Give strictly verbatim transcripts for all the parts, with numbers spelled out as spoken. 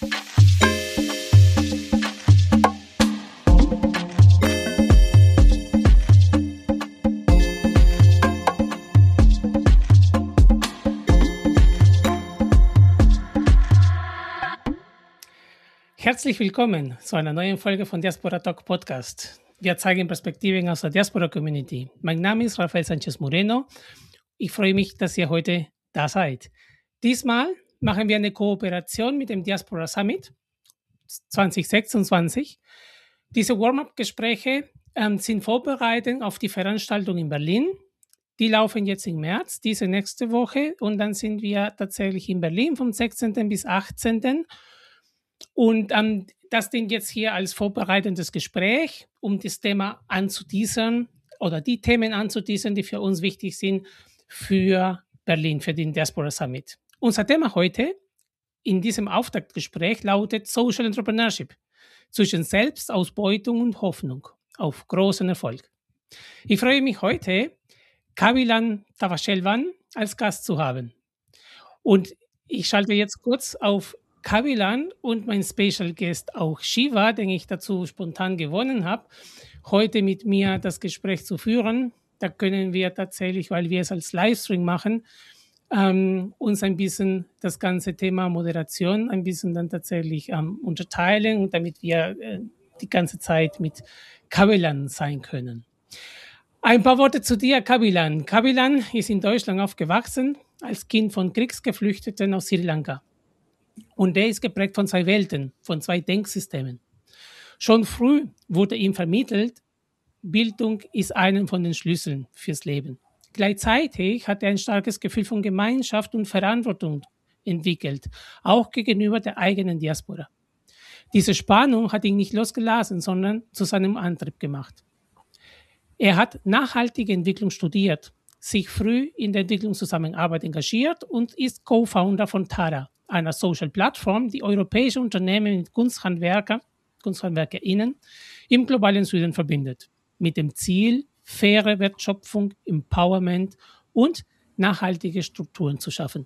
Herzlich willkommen zu einer neuen Folge von Diaspora Talk Podcast. Wir zeigen Perspektiven aus der Diaspora Community. Mein Name ist Rafael Sanchez Moreno. Ich freue mich, dass ihr heute da seid. Diesmal machen wir eine Kooperation mit dem Diaspora Summit zwanzig sechsundzwanzig. Diese Warm-up-Gespräche ähm, sind vorbereitet auf die Veranstaltung in Berlin. Die laufen jetzt im März, diese nächste Woche. Und dann sind wir tatsächlich in Berlin vom sechzehnten bis achtzehnten Und ähm, das dient jetzt hier als vorbereitendes Gespräch, um das Thema anzuteasern oder die Themen anzuteasern, die für uns wichtig sind für Berlin, für den Diaspora Summit. Unser Thema heute in diesem Auftaktgespräch lautet Social Entrepreneurship zwischen Selbstausbeutung und Hoffnung auf großen Erfolg. Ich freue mich heute, Kabilan Tavashelvan als Gast zu haben. Und ich schalte jetzt kurz auf Kabilan und mein Special Guest auch Shiva, den ich dazu spontan gewonnen habe, heute mit mir das Gespräch zu führen. Da können wir tatsächlich, weil wir es als Livestream machen, ähm, uns ein bisschen das ganze Thema Moderation ein bisschen dann tatsächlich ähm, unterteilen, damit wir äh, die ganze Zeit mit Kabilan sein können. Ein paar Worte zu dir, Kabilan. Kabilan ist in Deutschland aufgewachsen, als Kind von Kriegsgeflüchteten aus Sri Lanka. Und der ist geprägt von zwei Welten, von zwei Denksystemen. Schon früh wurde ihm vermittelt, Bildung ist einer von den Schlüsseln fürs Leben. Gleichzeitig hat er ein starkes Gefühl von Gemeinschaft und Verantwortung entwickelt, auch gegenüber der eigenen Diaspora. Diese Spannung hat ihn nicht losgelassen, sondern zu seinem Antrieb gemacht. Er hat nachhaltige Entwicklung studiert, sich früh in der Entwicklungszusammenarbeit engagiert und ist Co-Founder von Tara, einer Social-Plattform, die europäische Unternehmen mit Kunsthandwerker, KunsthandwerkerInnen im globalen Süden verbindet, mit dem Ziel, faire Wertschöpfung, Empowerment und nachhaltige Strukturen zu schaffen.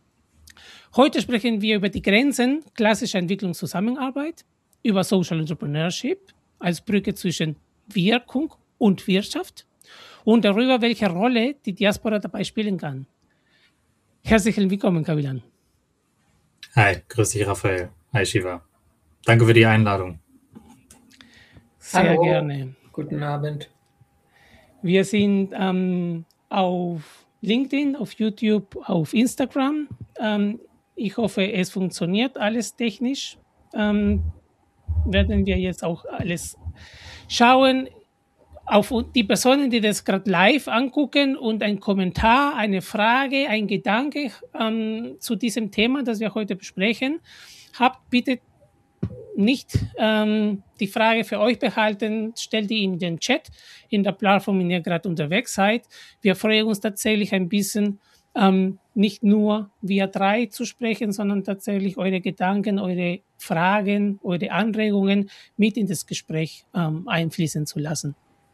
Heute sprechen wir über die Grenzen klassischer Entwicklungszusammenarbeit, über Social Entrepreneurship als Brücke zwischen Wirkung und Wirtschaft und darüber, welche Rolle die Diaspora dabei spielen kann. Herzlich willkommen, Kabilan. Hi, grüß dich, Raphael. Hi, Shiva. Danke für die Einladung. Sehr Hallo. gerne. Guten Abend. Wir sind ähm, auf LinkedIn, auf YouTube, auf Instagram. Ähm, ich hoffe, es funktioniert alles technisch. Ähm, werden wir jetzt auch alles schauen. Auf die Personen, die das gerade live angucken und ein Kommentar, eine Frage, ein Gedanke ähm, zu diesem Thema, das wir heute besprechen, habt, bitte nicht ähm, die Frage für euch behalten, stellt die in den Chat, in der Plattform, in der ihr gerade unterwegs seid. Wir freuen uns tatsächlich ein bisschen, ähm, nicht nur wir drei zu sprechen, sondern tatsächlich eure Gedanken, eure Fragen, eure Anregungen mit in das Gespräch ähm, einfließen zu lassen.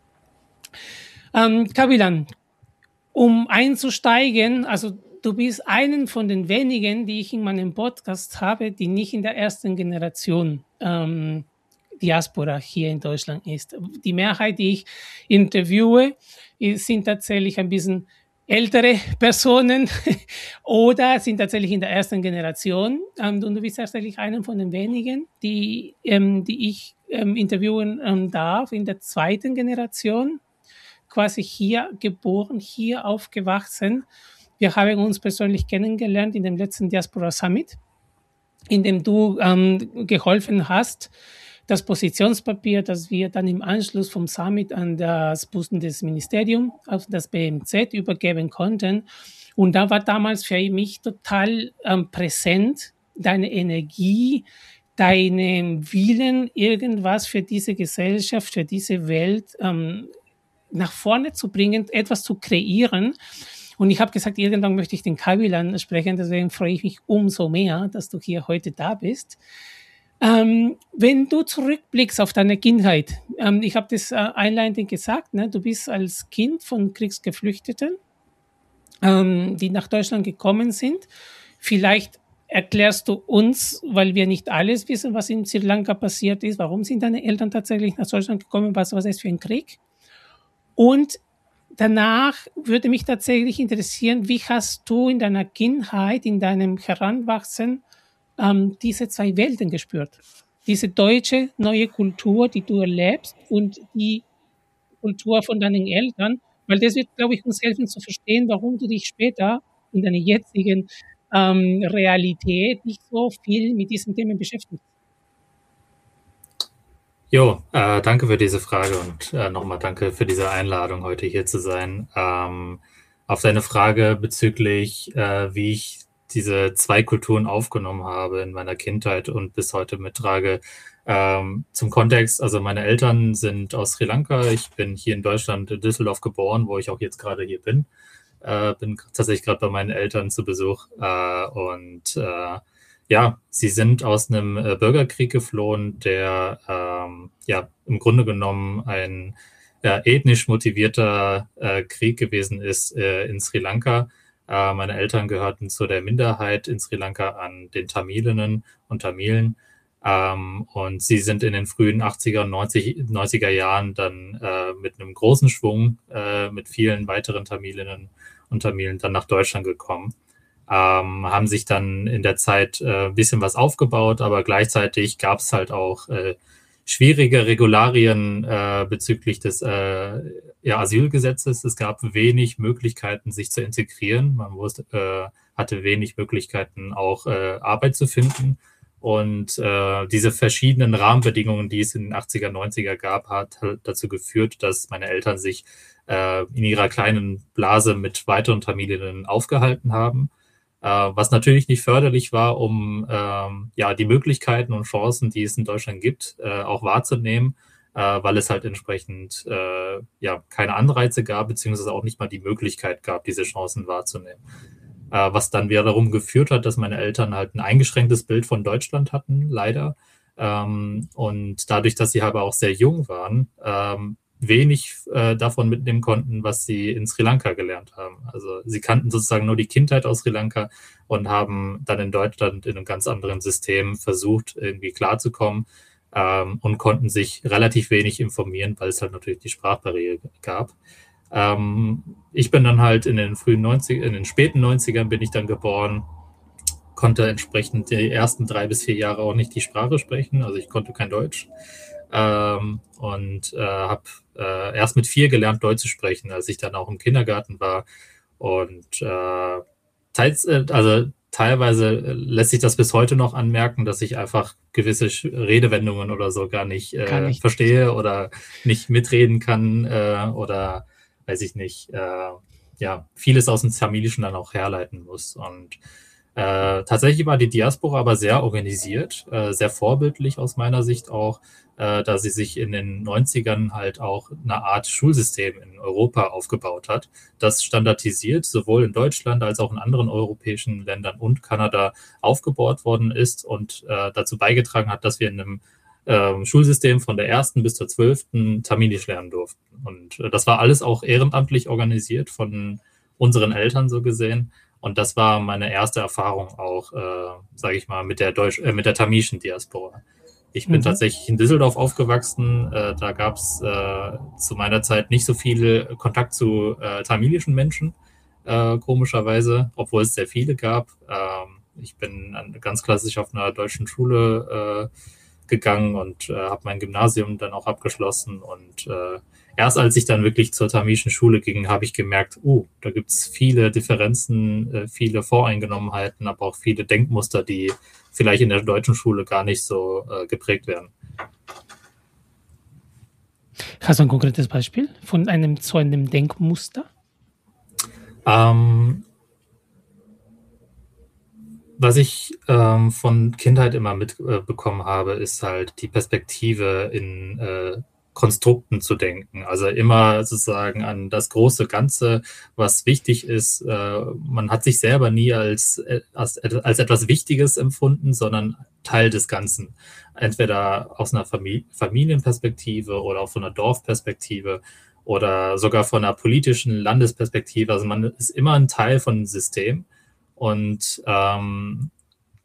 Ähm, Kabilan, um einzusteigen, also du bist einen von den wenigen, die ich in meinem Podcast habe, die nicht in der ersten Generation ähm, Diaspora hier in Deutschland ist. Die Mehrheit, die ich interviewe, sind tatsächlich ein bisschen ältere Personen oder sind tatsächlich in der ersten Generation. Ähm, und du bist tatsächlich einer von den wenigen, die, ähm, die ich ähm, interviewen ähm, darf in der zweiten Generation. Quasi hier geboren, hier aufgewachsen. Wir haben uns persönlich kennengelernt in dem letzten Diaspora Summit, in dem du ähm, geholfen hast, das Positionspapier, das wir dann im Anschluss vom Summit an das Bundesministerium, auf das B M Z, übergeben konnten. Und da war damals für mich total ähm, präsent deine Energie, deinen Willen, irgendwas für diese Gesellschaft, für diese Welt ähm, nach vorne zu bringen, etwas zu kreieren. Und ich habe gesagt, irgendwann möchte ich den Kabilan sprechen, deswegen freue ich mich umso mehr, dass du hier heute da bist. Ähm, wenn du zurückblickst auf deine Kindheit, ähm, ich habe das äh, einleitend gesagt, ne, du bist als Kind von Kriegsgeflüchteten, ähm, die nach Deutschland gekommen sind, vielleicht erklärst du uns, weil wir nicht alles wissen, was in Sri Lanka passiert ist, warum sind deine Eltern tatsächlich nach Deutschland gekommen, was war das für ein Krieg? Und danach würde mich tatsächlich interessieren, wie hast du in deiner Kindheit, in deinem Heranwachsen ähm, diese zwei Welten gespürt? Diese deutsche neue Kultur, die du erlebst, und die Kultur von deinen Eltern, weil das wird, glaube ich, uns helfen zu verstehen, warum du dich später in deiner jetzigen ähm, Realität nicht so viel mit diesen Themen beschäftigst. Jo, äh, danke für diese Frage und äh, nochmal danke für diese Einladung, heute hier zu sein. Ähm, auf deine Frage bezüglich, äh, wie ich diese zwei Kulturen aufgenommen habe in meiner Kindheit und bis heute mittrage. Ähm, zum Kontext, also meine Eltern sind aus Sri Lanka. Ich bin hier in Deutschland, in Düsseldorf geboren, wo ich auch jetzt gerade hier bin. Äh, bin tatsächlich gerade bei meinen Eltern zu Besuch äh, und äh, ja, sie sind aus einem äh, Bürgerkrieg geflohen, der ähm, ja im Grunde genommen ein äh, ethnisch motivierter äh, Krieg gewesen ist äh, in Sri Lanka. Äh, meine Eltern gehörten zu der Minderheit in Sri Lanka an den Tamilinnen und Tamilen. Ähm, und sie sind in den frühen achtziger und neunziger Jahren dann äh, mit einem großen Schwung äh, mit vielen weiteren Tamilinnen und Tamilen dann nach Deutschland gekommen. Ähm, haben sich dann in der Zeit äh, ein bisschen was aufgebaut, aber gleichzeitig gab es halt auch äh, schwierige Regularien äh, bezüglich des äh, ja, Asylgesetzes. Es gab wenig Möglichkeiten, sich zu integrieren. Man wusste, äh, hatte wenig Möglichkeiten, auch äh, Arbeit zu finden. Und äh, diese verschiedenen Rahmenbedingungen, die es in den achtziger, neunziger gab, hat halt dazu geführt, dass meine Eltern sich äh, in ihrer kleinen Blase mit weiteren Familien aufgehalten haben. Was natürlich nicht förderlich war, um ähm, ja die Möglichkeiten und Chancen, die es in Deutschland gibt, äh, auch wahrzunehmen, äh, weil es halt entsprechend äh, ja keine Anreize gab, beziehungsweise auch nicht mal die Möglichkeit gab, diese Chancen wahrzunehmen. Äh, was dann wieder darum geführt hat, dass meine Eltern halt ein eingeschränktes Bild von Deutschland hatten, leider. Ähm, und dadurch, dass sie aber auch sehr jung waren, ähm, wenig äh, davon mitnehmen konnten, was sie in Sri Lanka gelernt haben. Also sie kannten sozusagen nur die Kindheit aus Sri Lanka und haben dann in Deutschland in einem ganz anderen System versucht, irgendwie klarzukommen ähm, und konnten sich relativ wenig informieren, weil es halt natürlich die Sprachbarriere gab. Ähm, ich bin dann halt in den frühen neunzigern, in den späten neunzigern bin ich dann geboren, konnte entsprechend die ersten drei bis vier Jahre auch nicht die Sprache sprechen, also ich konnte kein Deutsch. Ähm, und äh, habe äh, erst mit vier gelernt, Deutsch zu sprechen, als ich dann auch im Kindergarten war. Und äh, teils, äh, also teilweise lässt sich das bis heute noch anmerken, dass ich einfach gewisse Redewendungen oder so gar nicht, äh, gar nicht. verstehe oder nicht mitreden kann äh, oder weiß ich nicht, äh, ja, vieles aus dem Tamilischen dann auch herleiten muss. Und Äh, tatsächlich war die Diaspora aber sehr organisiert, äh, sehr vorbildlich aus meiner Sicht auch, äh, da sie sich in den neunzigern halt auch eine Art Schulsystem in Europa aufgebaut hat, das standardisiert sowohl in Deutschland als auch in anderen europäischen Ländern und Kanada aufgebaut worden ist und äh, dazu beigetragen hat, dass wir in einem äh, Schulsystem von der ersten bis zur zwölften Tamilisch lernen durften. Und äh, das war alles auch ehrenamtlich organisiert von unseren Eltern so gesehen. Und das war meine erste Erfahrung auch, äh, sage ich mal, mit der Deutsch, äh, mit der tamilischen Diaspora. Ich bin mhm. tatsächlich in Düsseldorf aufgewachsen. Äh, da gab es äh, zu meiner Zeit nicht so viel Kontakt zu äh, tamilischen Menschen, äh, komischerweise, obwohl es sehr viele gab. Ähm, ich bin ganz klassisch auf einer deutschen Schule äh, gegangen und äh, habe mein Gymnasium dann auch abgeschlossen und äh, erst als ich dann wirklich zur tamilischen Schule ging, habe ich gemerkt, uh, da gibt es viele Differenzen, äh, viele Voreingenommenheiten, aber auch viele Denkmuster, die vielleicht in der deutschen Schule gar nicht so äh, geprägt werden. Hast du ein konkretes Beispiel von einem so einem Denkmuster? Ähm, was ich ähm, von Kindheit immer mitbekommen äh, habe, ist halt die Perspektive in äh, Konstrukten zu denken. Also immer sozusagen an das große Ganze, was wichtig ist. Äh, man hat sich selber nie als, als, als etwas Wichtiges empfunden, sondern Teil des Ganzen. Entweder aus einer Famili- Familienperspektive oder auch von einer Dorfperspektive oder sogar von einer politischen Landesperspektive. Also man ist immer ein Teil von einem System. Und ähm,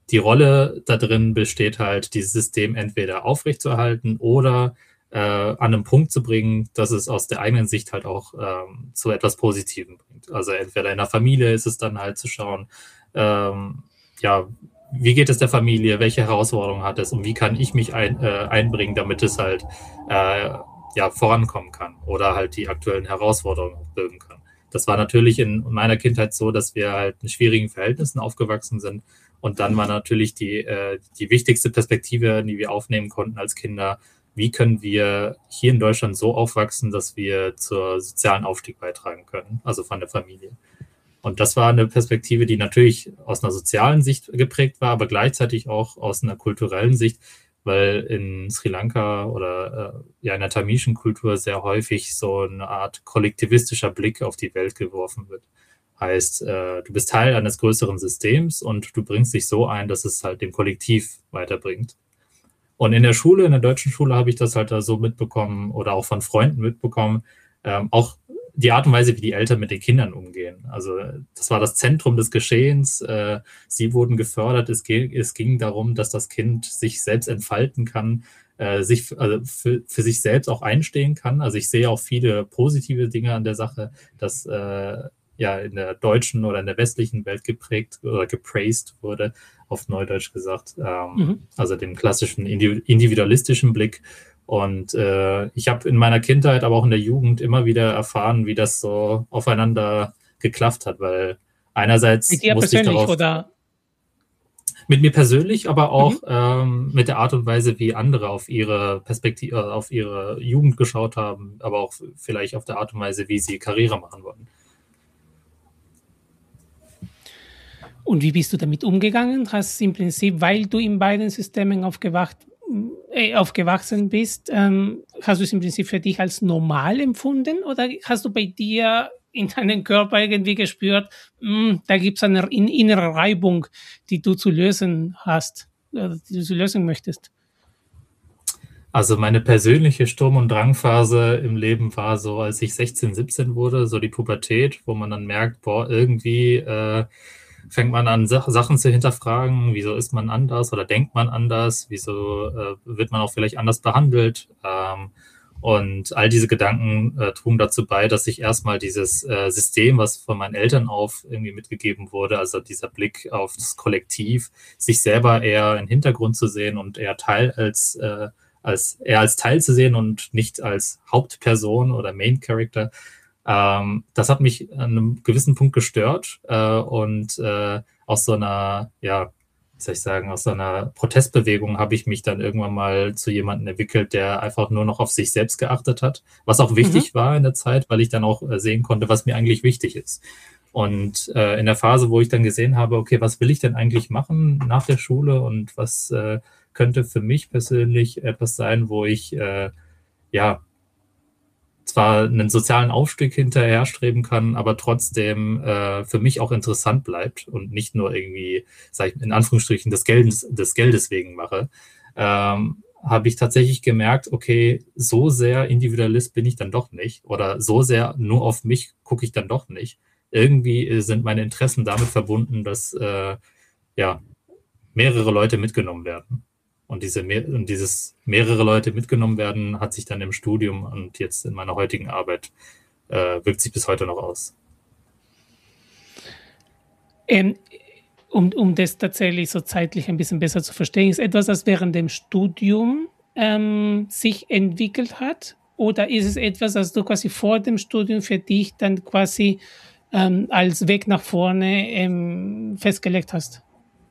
die Rolle da drin besteht halt, dieses System entweder aufrechtzuerhalten oder äh, an einen Punkt zu bringen, dass es aus der eigenen Sicht halt auch ähm, zu etwas Positivem bringt. Also entweder in der Familie ist es dann halt zu schauen, ähm, ja, wie geht es der Familie, welche Herausforderungen hat es und wie kann ich mich ein, äh, einbringen, damit es halt äh, ja, vorankommen kann oder halt die aktuellen Herausforderungen lösen kann. Das war natürlich in meiner Kindheit so, dass wir halt in schwierigen Verhältnissen aufgewachsen sind. Und dann war natürlich die, äh, die wichtigste Perspektive, die wir aufnehmen konnten als Kinder, wie können wir hier in Deutschland so aufwachsen, dass wir zur sozialen Aufstieg beitragen können, also von der Familie. Und das war eine Perspektive, die natürlich aus einer sozialen Sicht geprägt war, aber gleichzeitig auch aus einer kulturellen Sicht, weil in Sri Lanka oder äh, ja in der tamilischen Kultur sehr häufig so eine Art kollektivistischer Blick auf die Welt geworfen wird. Heißt, äh, du bist Teil eines größeren Systems und du bringst dich so ein, dass es halt dem Kollektiv weiterbringt. Und in der Schule, in der deutschen Schule habe ich das halt da so mitbekommen oder auch von Freunden mitbekommen, ähm, auch die Art und Weise, wie die Eltern mit den Kindern umgehen. Also das war das Zentrum des Geschehens. Äh, sie wurden gefördert. Es, ge- es ging darum, dass das Kind sich selbst entfalten kann, äh, sich also für, für sich selbst auch einstehen kann. Also ich sehe auch viele positive Dinge an der Sache, dass äh, ja in der deutschen oder in der westlichen Welt geprägt oder gepraised wurde, auf Neudeutsch gesagt. Ähm, mhm. Also dem klassischen individualistischen Blick. Und äh, ich habe in meiner Kindheit, aber auch in der Jugend immer wieder erfahren, wie das so aufeinander geklafft hat, weil einerseits mit dir musste ich darauf, oder? Mit mir persönlich, aber auch mhm. ähm, mit der Art und Weise, wie andere auf ihre Perspektive, auf ihre Jugend geschaut haben, aber auch vielleicht auf der Art und Weise, wie sie Karriere machen wollen. Und wie bist du damit umgegangen? Hast im Prinzip, weil du in beiden Systemen aufgewacht aufgewachsen bist, ähm, hast du es im Prinzip für dich als normal empfunden oder hast du bei dir in deinem Körper irgendwie gespürt, mh, da gibt es eine innere Reibung, die du zu lösen hast, oder die du zu lösen möchtest? Also meine persönliche Sturm- und Drangphase im Leben war so, als ich sechzehn, siebzehn wurde, so die Pubertät, wo man dann merkt, boah, irgendwie äh, fängt man an, Sachen zu hinterfragen, wieso ist man anders oder denkt man anders, wieso äh, wird man auch vielleicht anders behandelt. Ähm, und all diese Gedanken äh, trugen dazu bei, dass ich erstmal dieses äh, System, was von meinen Eltern auf irgendwie mitgegeben wurde, also dieser Blick auf das Kollektiv, sich selber eher im Hintergrund zu sehen und eher Teil als, äh, als eher als Teil zu sehen und nicht als Hauptperson oder Main Character. Ähm, das hat mich an einem gewissen Punkt gestört äh, und äh, aus so einer, ja, wie soll ich sagen, aus so einer Protestbewegung habe ich mich dann irgendwann mal zu jemandem entwickelt, der einfach nur noch auf sich selbst geachtet hat, was auch wichtig mhm. war in der Zeit, weil ich dann auch äh, sehen konnte, was mir eigentlich wichtig ist. Und äh, in der Phase, wo ich dann gesehen habe, okay, was will ich denn eigentlich machen nach der Schule und was äh, könnte für mich persönlich etwas sein, wo ich, äh, ja, zwar einen sozialen Aufstieg hinterher streben kann, aber trotzdem äh, für mich auch interessant bleibt und nicht nur irgendwie, sag ich in Anführungsstrichen, des Geldes, des Geldes wegen mache, ähm, habe ich tatsächlich gemerkt, okay, so sehr Individualist bin ich dann doch nicht oder so sehr nur auf mich gucke ich dann doch nicht. Irgendwie sind meine Interessen damit verbunden, dass äh, ja mehrere Leute mitgenommen werden. Und, diese, und dieses mehrere Leute mitgenommen werden, hat sich dann im Studium und jetzt in meiner heutigen Arbeit, äh, wirkt sich bis heute noch aus. Ähm, um, um das tatsächlich so zeitlich ein bisschen besser zu verstehen, ist etwas, das während dem Studium ähm, sich entwickelt hat? Oder ist es etwas, das du quasi vor dem Studium für dich dann quasi ähm, als Weg nach vorne ähm, festgelegt hast?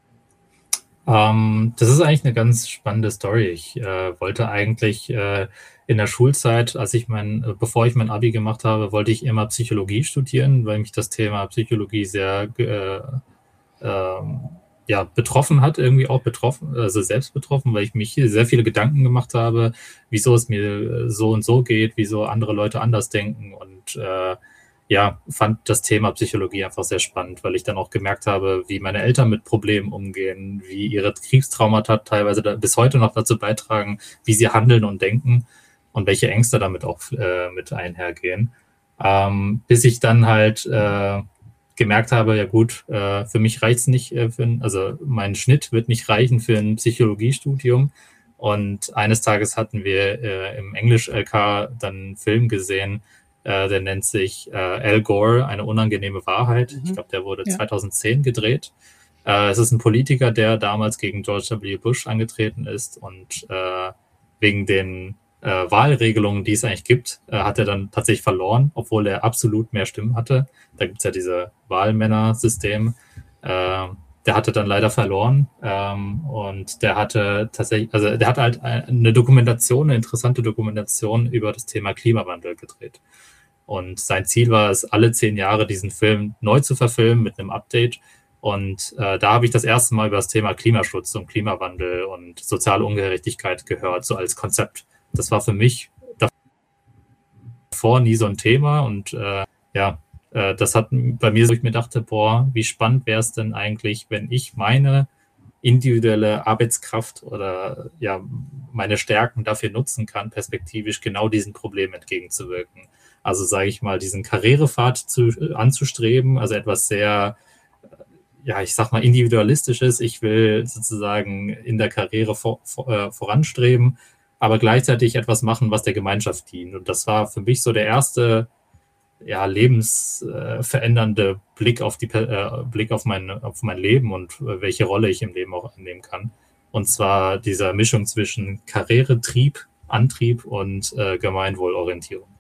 Um, das ist eigentlich eine ganz spannende Story. Ich äh, wollte eigentlich äh, in der Schulzeit, als ich mein, äh, bevor ich mein Abi gemacht habe, wollte ich immer Psychologie studieren, weil mich das Thema Psychologie sehr äh, äh, ja, betroffen hat, irgendwie auch betroffen, also selbst betroffen, weil ich mich sehr viele Gedanken gemacht habe, wieso es mir so und so geht, wieso andere Leute anders denken und äh, ja, fand das Thema Psychologie einfach sehr spannend, weil ich dann auch gemerkt habe, wie meine Eltern mit Problemen umgehen, wie ihre Kriegstraumata teilweise da, bis heute noch dazu beitragen, wie sie handeln und denken und welche Ängste damit auch äh, mit einhergehen. Ähm, bis ich dann halt äh, gemerkt habe, ja gut, äh, für mich reicht es nicht, äh, für ein, also mein Schnitt wird nicht reichen für ein Psychologiestudium. Und eines Tages hatten wir äh, im Englisch-L K dann einen Film gesehen, äh, der nennt sich äh, Al Gore, eine unangenehme Wahrheit. Mhm. Ich glaube, der wurde Ja. zweitausendzehn gedreht. Äh, es ist ein Politiker, der damals gegen George W. Bush angetreten ist und äh, wegen den äh, Wahlregelungen, die es eigentlich gibt, äh, hat er dann tatsächlich verloren, obwohl er absolut mehr Stimmen hatte. Da gibt es ja diese Wahlmänner-System. Äh, der hatte dann leider verloren ähm, und der hatte tatsächlich, also der hat halt eine Dokumentation, eine interessante Dokumentation über das Thema Klimawandel gedreht. Und sein Ziel war es, alle zehn Jahre diesen Film neu zu verfilmen mit einem Update. Und äh, da habe ich das erste Mal über das Thema Klimaschutz und Klimawandel und soziale Ungerechtigkeit gehört, so als Konzept. Das war für mich davor nie so ein Thema und äh, ja, äh, das hat bei mir so, ich mir dachte, boah, wie spannend wäre es denn eigentlich, wenn ich meine individuelle Arbeitskraft oder ja, meine Stärken dafür nutzen kann, perspektivisch genau diesen Problemen entgegenzuwirken. Also sage ich mal, diesen Karrierepfad zu, anzustreben, also etwas sehr, ja, ich sag mal, individualistisches. Ich will sozusagen in der Karriere vor, vor, äh, voranstreben, aber gleichzeitig etwas machen, was der Gemeinschaft dient. Und das war für mich so der erste ja, lebensverändernde äh, Blick auf die äh, Blick auf mein, auf mein Leben und äh, welche Rolle ich im Leben auch annehmen kann. Und zwar dieser Mischung zwischen Karrieretrieb, Antrieb und äh, Gemeinwohlorientierung.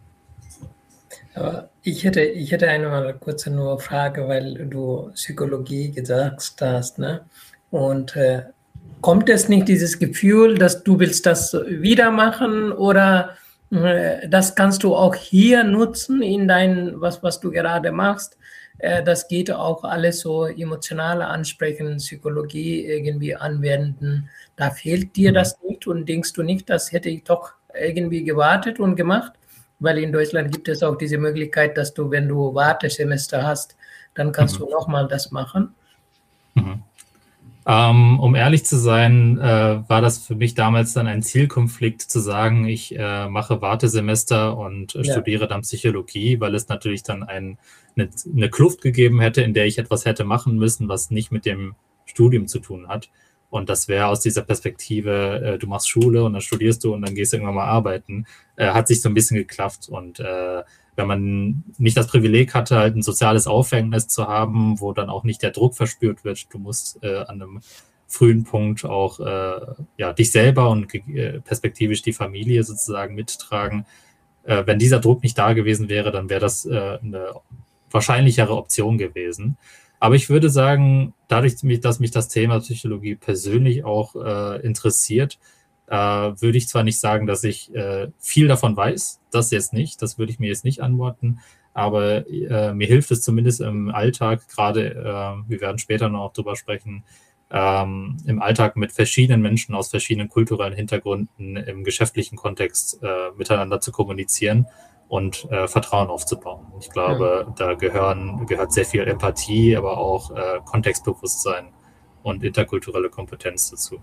Aber ich hätte, ich hätte eine kurze nur Frage, weil du Psychologie gesagt hast, ne? Und äh, kommt es nicht dieses Gefühl, dass du willst das wieder machen oder äh, das kannst du auch hier nutzen in dein, was, was du gerade machst? Äh, das geht auch alles so emotionale Ansprechen, Psychologie irgendwie anwenden. Da fehlt dir das nicht und denkst du nicht, das hätte ich doch irgendwie gewartet und gemacht? Weil in Deutschland gibt es auch diese Möglichkeit, dass du, wenn du Wartesemester hast, dann kannst mhm. du nochmal das machen. Mhm. Ähm, um ehrlich zu sein, äh, war das für mich damals dann ein Zielkonflikt zu sagen, ich äh, mache Wartesemester und äh, ja. studiere dann Psychologie, weil es natürlich dann ein, eine, eine Kluft gegeben hätte, in der ich etwas hätte machen müssen, was nicht mit dem Studium zu tun hat. Und das wäre aus dieser Perspektive, äh, du machst Schule und dann studierst du und dann gehst du irgendwann mal arbeiten, äh, hat sich so ein bisschen geklafft. Und äh, wenn man nicht das Privileg hatte, halt ein soziales Aufhängnis zu haben, wo dann auch nicht der Druck verspürt wird, du musst äh, an einem frühen Punkt auch äh, ja, dich selber und äh, perspektivisch die Familie sozusagen mittragen. Äh, wenn dieser Druck nicht da gewesen wäre, dann wäre das äh, eine wahrscheinlichere Option gewesen. Aber ich würde sagen, dadurch, dass mich das Thema Psychologie persönlich auch äh, interessiert, äh, würde ich zwar nicht sagen, dass ich äh, viel davon weiß, das jetzt nicht, das würde ich mir jetzt nicht antworten, aber äh, mir hilft es zumindest im Alltag, gerade, äh, wir werden später noch drüber sprechen, ähm, im Alltag mit verschiedenen Menschen aus verschiedenen kulturellen Hintergründen im geschäftlichen Kontext äh, miteinander zu kommunizieren und äh, Vertrauen aufzubauen. Ich glaube, ja. da gehören, gehört sehr viel Empathie, aber auch äh, Kontextbewusstsein und interkulturelle Kompetenz dazu.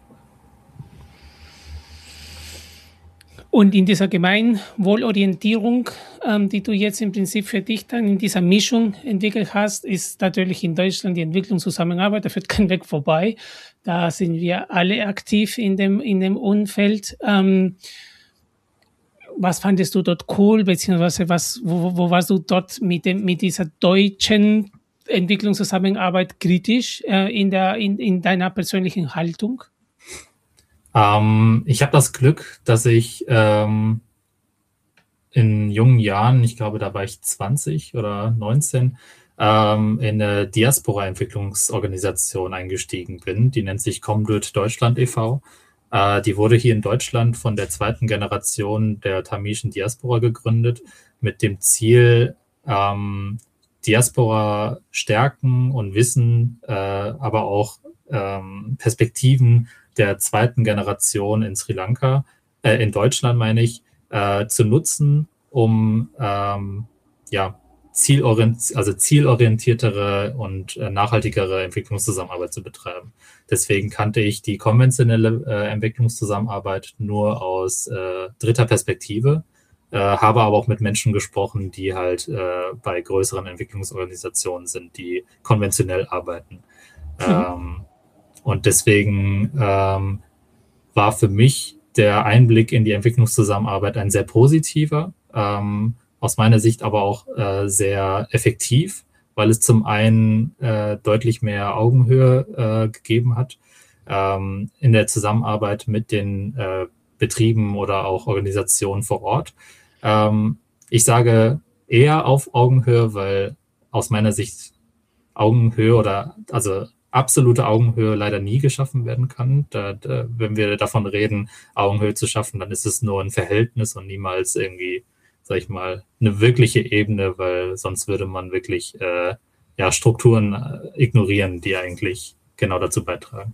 Und in dieser Gemeinwohlorientierung, ähm, die du jetzt im Prinzip für dich dann in dieser Mischung entwickelt hast, ist natürlich in Deutschland die Entwicklungszusammenarbeit, da führt kein Weg vorbei. Da sind wir alle aktiv in dem, in dem Umfeld. Ähm, was fandest du dort cool, beziehungsweise was, wo, wo warst du dort mit dem, mit dieser deutschen Entwicklungszusammenarbeit kritisch äh, in der, in, in deiner persönlichen Haltung? Ähm, ich habe das Glück, dass ich ähm, in jungen Jahren, ich glaube, da war ich zwanzig oder neunzehn, ähm, in eine Diaspora-Entwicklungsorganisation eingestiegen bin. Die nennt sich Comdut Deutschland e V Äh, die wurde hier in Deutschland von der zweiten Generation der tamilischen Diaspora gegründet, mit dem Ziel, ähm, Diaspora stärken und Wissen, äh, aber auch ähm, Perspektiven der zweiten Generation in Sri Lanka, äh, in Deutschland meine ich, äh, zu nutzen, um ähm, ja, zielorient- also zielorientiertere und äh, nachhaltigere Entwicklungszusammenarbeit zu betreiben. Deswegen kannte ich die konventionelle äh, Entwicklungszusammenarbeit nur aus äh, dritter Perspektive. äh, habe aber auch mit Menschen gesprochen, die halt äh, bei größeren Entwicklungsorganisationen sind, die konventionell arbeiten. Mhm. Ähm, und deswegen ähm, war für mich der Einblick in die Entwicklungszusammenarbeit ein sehr positiver, ähm, aus meiner Sicht aber auch äh, sehr effektiv, weil es zum einen äh, deutlich mehr Augenhöhe äh, gegeben hat ähm, in der Zusammenarbeit mit den äh, Betrieben oder auch Organisationen vor Ort. Ähm, ich sage eher auf Augenhöhe, weil aus meiner Sicht Augenhöhe oder also absolute Augenhöhe leider nie geschaffen werden kann. Da, da, wenn wir davon reden, Augenhöhe zu schaffen, dann ist es nur ein Verhältnis und niemals irgendwie, sag ich mal, eine wirkliche Ebene, weil sonst würde man wirklich äh, ja, Strukturen äh, ignorieren, die eigentlich genau dazu beitragen.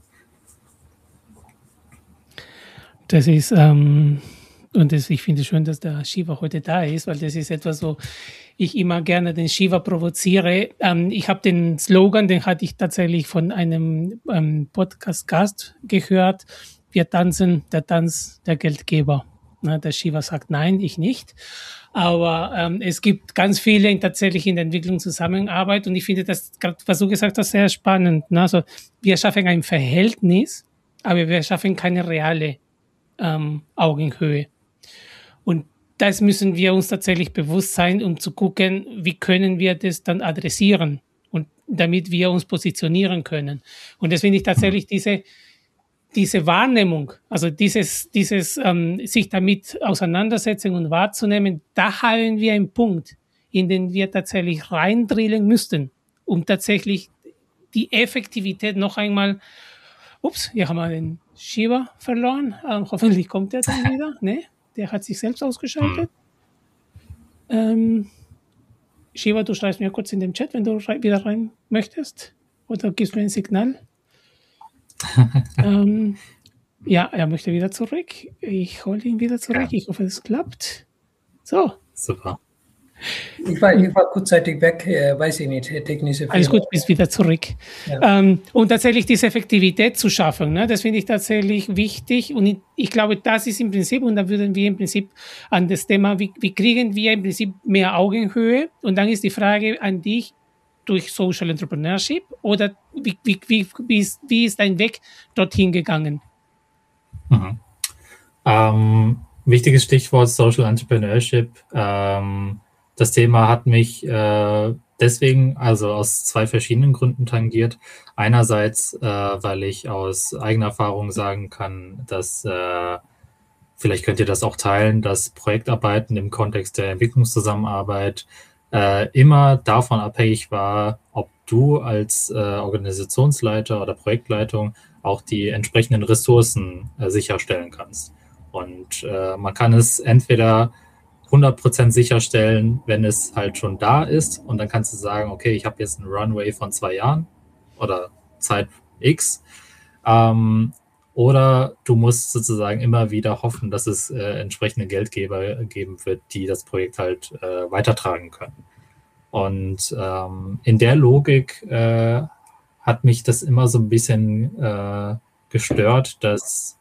Das ist, ähm, und das, ich finde es schön, dass der Shiva heute da ist, weil das ist etwas so, ich immer gerne den Shiva provoziere. Ähm, ich habe den Slogan, den hatte ich tatsächlich von einem ähm, Podcast-Gast gehört. Wir tanzen, der Tanz der Geldgeber. Na, der Shiva sagt nein, ich nicht. Aber ähm, es gibt ganz viele in, tatsächlich in der Entwicklungszusammenarbeit und ich finde das, gerade was du gesagt hast, sehr spannend. Ne? Also wir schaffen ein Verhältnis, aber wir schaffen keine reale ähm, Augenhöhe. Und das müssen wir uns tatsächlich bewusst sein, um zu gucken, wie können wir das dann adressieren und damit wir uns positionieren können. Und das finde ich tatsächlich diese, diese Wahrnehmung, also dieses, dieses ähm, sich damit auseinandersetzen und wahrzunehmen, da haben wir einen Punkt, in den wir tatsächlich reindrillen müssten, um tatsächlich die Effektivität noch einmal, ups, hier haben wir den Shiva verloren, ähm, hoffentlich kommt er dann wieder, ne? Der hat sich selbst ausgeschaltet. Hm. Ähm, Shiva, du schreibst mir kurz in den Chat, wenn du re- wieder rein möchtest. Oder gibst mir ein Signal. ähm, ja, er möchte wieder zurück. Ich hole ihn wieder zurück. Ja. Ich hoffe, es klappt. So. Super. Ich war, ich war kurzzeitig weg, äh, weiß ich nicht, technische Fehler. Alles gut, bist wieder zurück. Ja. Ähm, und tatsächlich diese Effektivität zu schaffen, ne, das finde ich tatsächlich wichtig. Und ich, ich glaube, das ist im Prinzip, und da würden wir im Prinzip an das Thema, wie, wie kriegen wir im Prinzip mehr Augenhöhe? Und dann ist die Frage an dich, durch Social Entrepreneurship oder wie, wie, wie, wie, ist, wie ist dein Weg dorthin gegangen? Mhm. Ähm, wichtiges Stichwort Social Entrepreneurship. Ähm, Das Thema hat mich äh, deswegen, also aus zwei verschiedenen Gründen tangiert. Einerseits, äh, weil ich aus eigener Erfahrung sagen kann, dass, äh, vielleicht könnt ihr das auch teilen, dass Projektarbeiten im Kontext der Entwicklungszusammenarbeit äh, immer davon abhängig war, ob du als äh, Organisationsleiter oder Projektleitung auch die entsprechenden Ressourcen äh, sicherstellen kannst. Und äh, man kann es entweder hundert Prozent sicherstellen, wenn es halt schon da ist und dann kannst du sagen, okay, ich habe jetzt einen Runway von zwei Jahren oder Zeit X ähm, oder du musst sozusagen immer wieder hoffen, dass es äh, entsprechende Geldgeber geben wird, die das Projekt halt äh, weitertragen können. Und ähm, in der Logik äh, hat mich das immer so ein bisschen äh, gestört, dass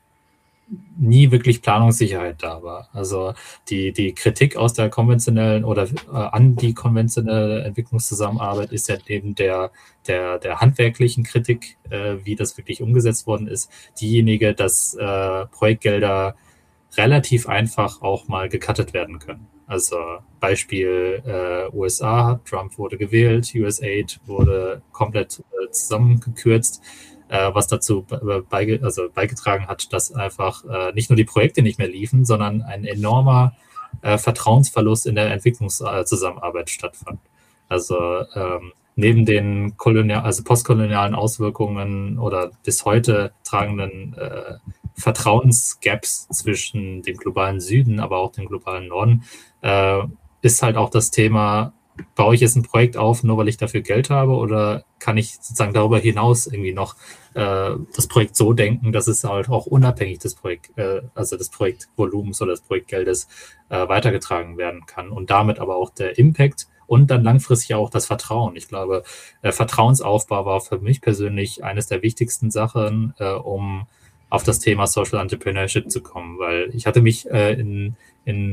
nie wirklich Planungssicherheit da war. Also die, die Kritik aus der konventionellen oder äh, an die konventionelle Entwicklungszusammenarbeit ist ja neben der, der, der handwerklichen Kritik, äh, wie das wirklich umgesetzt worden ist, diejenige, dass äh, Projektgelder relativ einfach auch mal gecuttet werden können. Also Beispiel äh, U S A, Trump wurde gewählt, U S A I D wurde komplett äh, zusammengekürzt, was dazu beige, also beigetragen hat, dass einfach äh, nicht nur die Projekte nicht mehr liefen, sondern ein enormer äh, Vertrauensverlust in der Entwicklungszusammenarbeit stattfand. Also ähm, neben den kolonial, also postkolonialen Auswirkungen oder bis heute tragenden äh, Vertrauensgaps zwischen dem globalen Süden, aber auch dem globalen Norden, äh, ist halt auch das Thema, baue ich jetzt ein Projekt auf, nur weil ich dafür Geld habe, oder kann ich sozusagen darüber hinaus irgendwie noch äh, das Projekt so denken, dass es halt auch unabhängig des Projekt, äh, also des Projektvolumens oder des Projektgeldes äh, weitergetragen werden kann und damit aber auch der Impact und dann langfristig auch das Vertrauen. Ich glaube, äh, Vertrauensaufbau war für mich persönlich eines der wichtigsten Sachen, äh, um auf das Thema Social Entrepreneurship zu kommen, weil ich hatte mich äh, in, in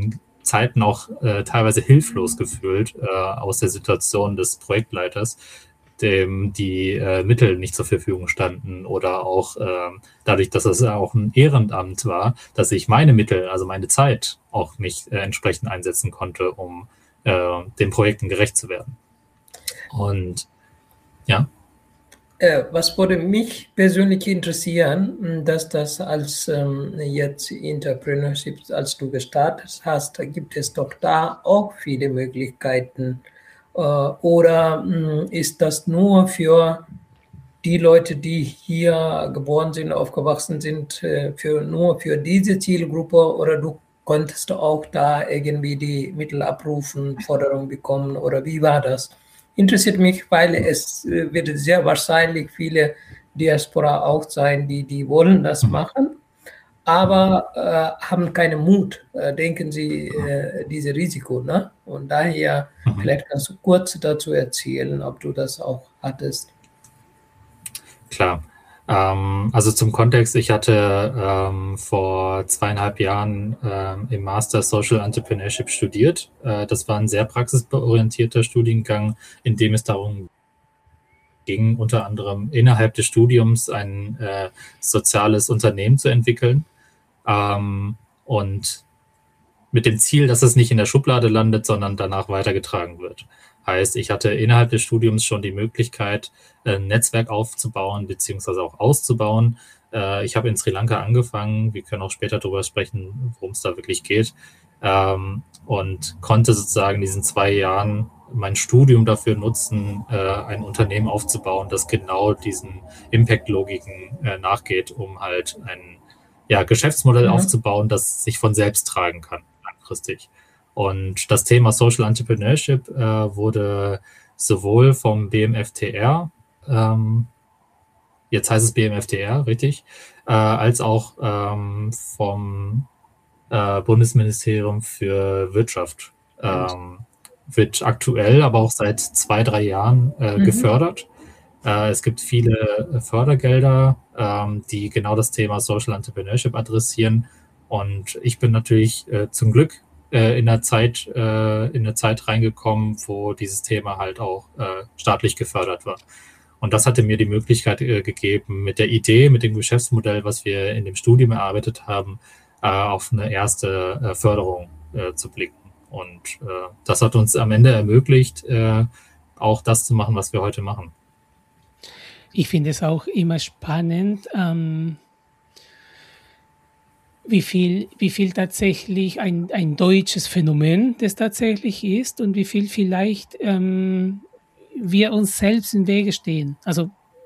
Zeiten auch äh, teilweise hilflos gefühlt äh, aus der Situation des Projektleiters, dem die äh, Mittel nicht zur Verfügung standen oder auch äh, dadurch, dass es auch ein Ehrenamt war, dass ich meine Mittel, also meine Zeit auch nicht äh, entsprechend einsetzen konnte, um äh, den Projekten gerecht zu werden. Und ja. Äh, was würde mich persönlich interessieren, dass das als ähm, jetzt Entrepreneurship, als du gestartet hast, da gibt es doch da auch viele Möglichkeiten. Äh, oder mh, ist das nur für die Leute, die hier geboren sind, aufgewachsen sind, äh, für, nur für diese Zielgruppe, oder du konntest auch da irgendwie die Mittel abrufen, Forderungen bekommen, oder wie war das? Interessiert mich, weil es äh, wird sehr wahrscheinlich viele Diaspora auch sein, die, die wollen das machen, aber äh, haben keinen Mut, äh, denken sie, äh, diese Risiko. Ne? Und daher, mhm. vielleicht kannst du kurz dazu erzählen, ob du das auch hattest. Klar. Ähm, also zum Kontext, ich hatte ähm, vor zweieinhalb Jahren ähm, im Master Social Entrepreneurship studiert. Äh, das war ein sehr praxisorientierter Studiengang, in dem es darum ging, unter anderem innerhalb des Studiums ein äh, soziales Unternehmen zu entwickeln. Ähm, und mit dem Ziel, dass es nicht in der Schublade landet, sondern danach weitergetragen wird. Heißt, ich hatte innerhalb des Studiums schon die Möglichkeit, ein Netzwerk aufzubauen, beziehungsweise auch auszubauen. Ich habe in Sri Lanka angefangen, wir können auch später darüber sprechen, worum es da wirklich geht, und konnte sozusagen in diesen zwei Jahren mein Studium dafür nutzen, ein Unternehmen aufzubauen, das genau diesen Impact-Logiken nachgeht, um halt ein ja, Geschäftsmodell mhm. aufzubauen, das sich von selbst tragen kann, langfristig. Und das Thema Social Entrepreneurship äh, wurde sowohl vom B M F T R, ähm, jetzt heißt es B M F T R, richtig, äh, als auch ähm, vom äh, Bundesministerium für Wirtschaft. Ähm, wird aktuell, aber auch seit zwei, drei Jahren äh, mhm. gefördert. Äh, es gibt viele Fördergelder, ähm, die genau das Thema Social Entrepreneurship adressieren. Und ich bin natürlich äh, zum Glück äh, in der Zeit, äh, in der Zeit reingekommen, wo dieses Thema halt auch äh, staatlich gefördert war. Und das hatte mir die Möglichkeit äh, gegeben, mit der Idee, mit dem Geschäftsmodell, was wir in dem Studium erarbeitet haben, äh, auf eine erste äh, Förderung äh, zu blicken. Und äh, das hat uns am Ende ermöglicht, äh, auch das zu machen, was wir heute machen. Ich finde es auch immer spannend, ähm, wie viel, wie viel tatsächlich ein, ein deutsches Phänomen das tatsächlich ist und wie viel vielleicht ähm, wir uns selbst im Wege stehen. Also,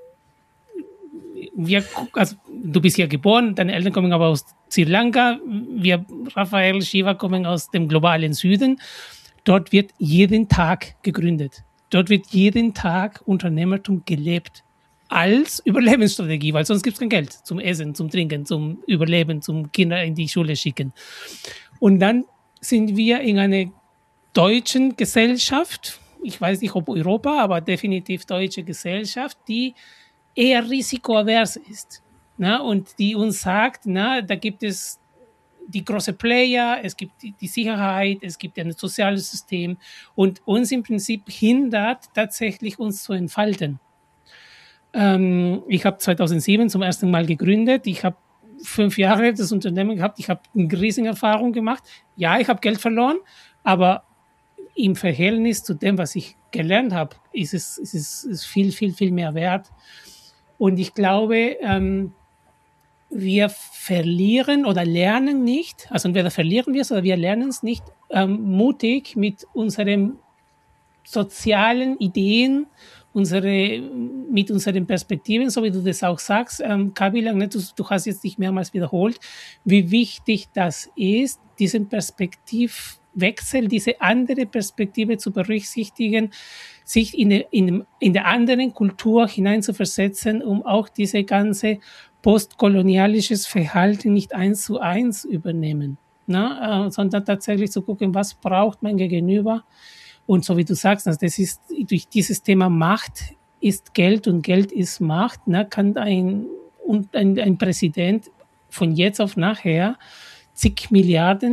wir, also du bist ja geboren, deine Eltern kommen aber aus Sri Lanka, wir, Raphael, Shiva, kommen aus dem globalen Süden. Dort wird jeden Tag gegründet. Dort wird jeden Tag Unternehmertum gelebt. Als Überlebensstrategie, weil sonst gibt es kein Geld zum Essen, zum Trinken, zum Überleben, zum Kinder in die Schule schicken. Und dann sind wir in einer deutschen Gesellschaft, ich weiß nicht, ob Europa, aber definitiv deutsche Gesellschaft, die eher risikoavers ist. Na, und die uns sagt, na, da gibt es die großen Player, es gibt die, die Sicherheit, es gibt ein soziales System und uns im Prinzip hindert, tatsächlich uns zu entfalten. Ähm, ich habe zweitausendsieben zum ersten Mal gegründet. Ich habe fünf Jahre das Unternehmen gehabt. Ich habe eine riesige Erfahrung gemacht. Ja, ich habe Geld verloren, aber im Verhältnis zu dem, was ich gelernt habe, ist es, ist es ist viel, viel, viel mehr wert. Und ich glaube, ähm, wir verlieren oder lernen nicht, also entweder verlieren wir es oder wir lernen es nicht, ähm, mutig mit unseren sozialen Ideen, unsere, mit unseren Perspektiven, so wie du das auch sagst, ähm, Kabila, ne, du, du hast jetzt nicht mehrmals wiederholt, wie wichtig das ist, diesen Perspektivwechsel, diese andere Perspektive zu berücksichtigen, sich in, in, in der anderen Kultur hineinzuversetzen, um auch diese ganze postkolonialisches Verhalten nicht eins zu eins übernehmen, ne? äh, sondern tatsächlich zu gucken, was braucht mein Gegenüber. Und so wie du sagst, also das ist durch dieses Thema Macht ist Geld und Geld ist Macht, ne? Kann ein, ein, ein Präsident von jetzt auf nachher zig Milliarden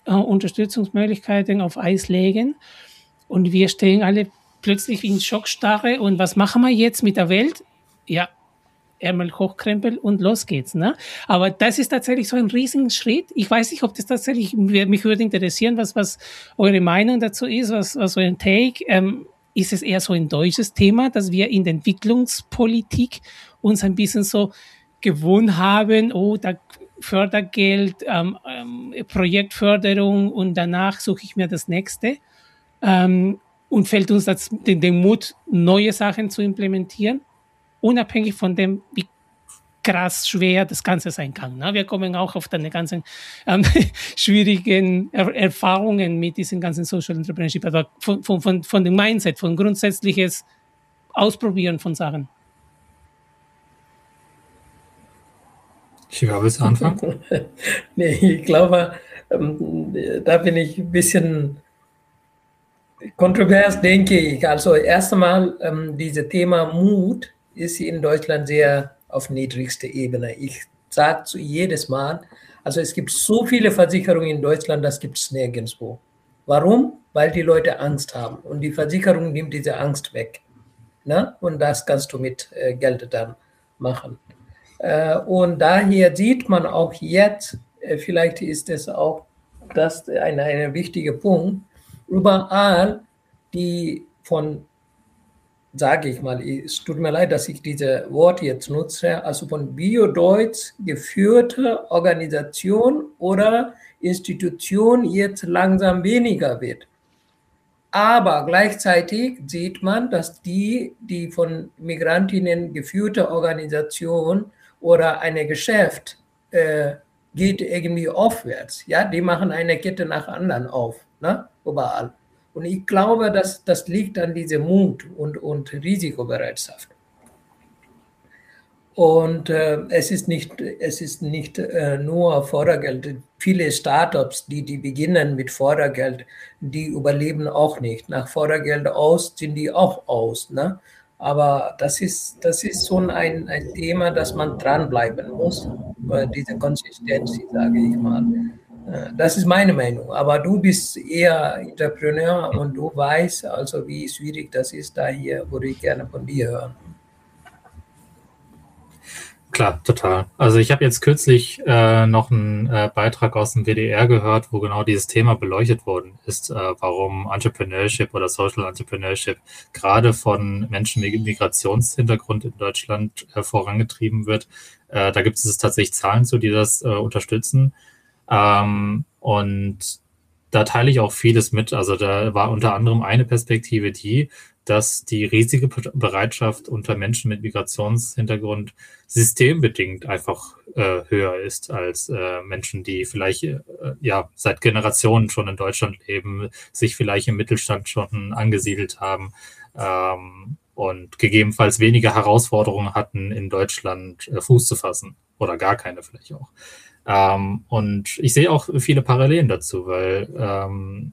äh, Unterstützungsmöglichkeiten auf Eis legen und wir stehen alle plötzlich in Schockstarre und was machen wir jetzt mit der Welt? Ja, Ärmel hochkrempeln und los geht's. Ne? Aber das ist tatsächlich so ein riesiger Schritt. Ich weiß nicht, ob das tatsächlich, mich würde interessieren, was, was eure Meinung dazu ist, was, was euer Take. Ähm, ist es eher so ein deutsches Thema, dass wir in der Entwicklungspolitik uns ein bisschen so gewohnt haben, oh, da Fördergeld, ähm, ähm, Projektförderung und danach suche ich mir das nächste. Ähm, und fällt uns das, den, den Mut, neue Sachen zu implementieren, unabhängig von dem, wie krass schwer das Ganze sein kann. Ne? Wir kommen auch auf deine ganzen ähm, schwierigen er Erfahrungen mit diesen ganzen Social Entrepreneurship, also von, von, von, von dem Mindset, von grundsätzliches Ausprobieren von Sachen. Shiva, willst du anfangen? Nee, ich glaube, ähm, da bin ich ein bisschen kontrovers, denke ich. Also erst einmal, ähm, dieses Thema Mut ist in Deutschland sehr auf niedrigster Ebene. Ich sage zu jedes Mal, also es gibt so viele Versicherungen in Deutschland, das gibt es nirgendwo. Warum? Weil die Leute Angst haben und die Versicherung nimmt diese Angst weg. Ne? Und das kannst du mit äh, Geld dann machen. Äh, und daher sieht man auch jetzt, äh, vielleicht ist es auch das ein, ein wichtiger Punkt, überall die von, sage ich mal, es tut mir leid, dass ich dieses Wort jetzt nutze, also von Biodeutsch geführte Organisation oder Institution jetzt langsam weniger wird. Aber gleichzeitig sieht man, dass die, die von Migrantinnen geführte Organisation oder ein Geschäft äh, geht irgendwie aufwärts. Ja, die machen eine Kette nach anderen auf, ne? Überall. Und ich glaube, dass das liegt an diesem Mut und, und Risikobereitschaft. Und äh, es ist nicht, es ist nicht äh, nur Fördergeld. Viele Startups, die, die beginnen mit Fördergeld, die überleben auch nicht. Nach Fördergeld aus sind die auch aus. Ne? Aber das ist, das ist so ein, ein Thema, dass man dranbleiben muss. Äh, diese Konsistenz, sage ich mal. Äh, das ist meine Meinung. Aber du bist eher Entrepreneur und du weißt also, wie schwierig das ist. Daher würde ich gerne von dir hören. Klar, total. Also ich habe jetzt kürzlich äh, noch einen äh, Beitrag aus dem W D R gehört, wo genau dieses Thema beleuchtet worden ist, äh, warum Entrepreneurship oder Social Entrepreneurship gerade von Menschen mit Migrationshintergrund in Deutschland äh, vorangetrieben wird. Äh, da gibt es tatsächlich Zahlen zu, die das äh, unterstützen. Ähm, und da teile ich auch vieles mit. Also da war unter anderem eine Perspektive die, dass die riesige Bereitschaft unter Menschen mit Migrationshintergrund systembedingt einfach äh, höher ist als äh, Menschen, die vielleicht äh, ja seit Generationen schon in Deutschland leben, sich vielleicht im Mittelstand schon angesiedelt haben ähm, und gegebenenfalls weniger Herausforderungen hatten, in Deutschland äh, Fuß zu fassen oder gar keine vielleicht auch. Ähm, und ich sehe auch viele Parallelen dazu, weil ähm,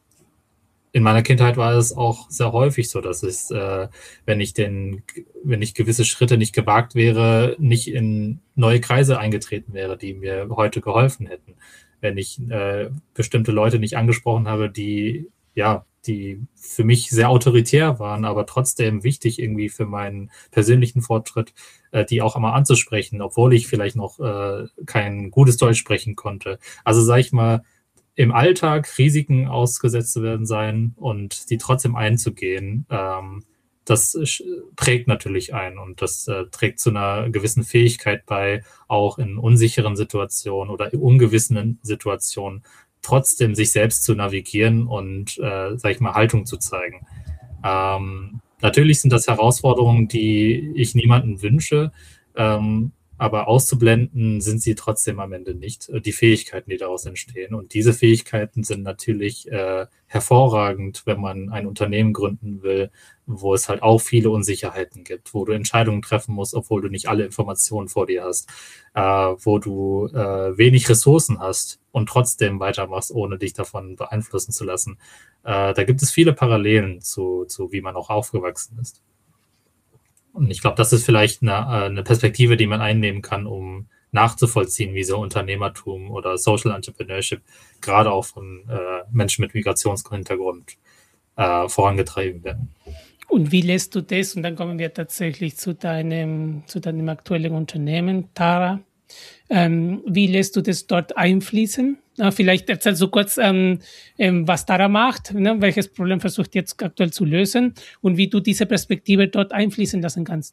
in meiner Kindheit war es auch sehr häufig so, dass es, äh, wenn ich den, wenn ich gewisse Schritte nicht gewagt wäre, nicht in neue Kreise eingetreten wäre, die mir heute geholfen hätten. Wenn ich äh, bestimmte Leute nicht angesprochen habe, die, ja, die für mich sehr autoritär waren, aber trotzdem wichtig irgendwie für meinen persönlichen Fortschritt, äh, die auch einmal anzusprechen, obwohl ich vielleicht noch äh, kein gutes Deutsch sprechen konnte. Also sag ich mal, im Alltag Risiken ausgesetzt zu werden sein und die trotzdem einzugehen, ähm, das prägt natürlich ein und das äh, trägt zu einer gewissen Fähigkeit bei, auch in unsicheren Situationen oder ungewissen Situationen trotzdem sich selbst zu navigieren und, äh, sag ich mal, Haltung zu zeigen. Ähm, natürlich sind das Herausforderungen, die ich niemandem wünsche, ähm, aber auszublenden sind sie trotzdem am Ende nicht, die Fähigkeiten, die daraus entstehen. Und diese Fähigkeiten sind natürlich äh, hervorragend, wenn man ein Unternehmen gründen will, wo es halt auch viele Unsicherheiten gibt, wo du Entscheidungen treffen musst, obwohl du nicht alle Informationen vor dir hast, äh, wo du äh, wenig Ressourcen hast und trotzdem weitermachst, ohne dich davon beeinflussen zu lassen. Äh, da gibt es viele Parallelen zu, zu, wie man auch aufgewachsen ist. Und ich glaube, das ist vielleicht eine, eine Perspektive, die man einnehmen kann, um nachzuvollziehen, wie so Unternehmertum oder Social Entrepreneurship gerade auch von äh, Menschen mit Migrationshintergrund äh, vorangetrieben werden. Und wie lässt du das, und dann kommen wir tatsächlich zu deinem, zu deinem aktuellen Unternehmen, Tara, ähm, wie lässt du das dort einfließen? Äh, vielleicht erzählst du kurz, ähm, ähm, was Tara macht, ne? Welches Problem versucht jetzt aktuell zu lösen und wie du diese Perspektive dort einfließen lassen kannst.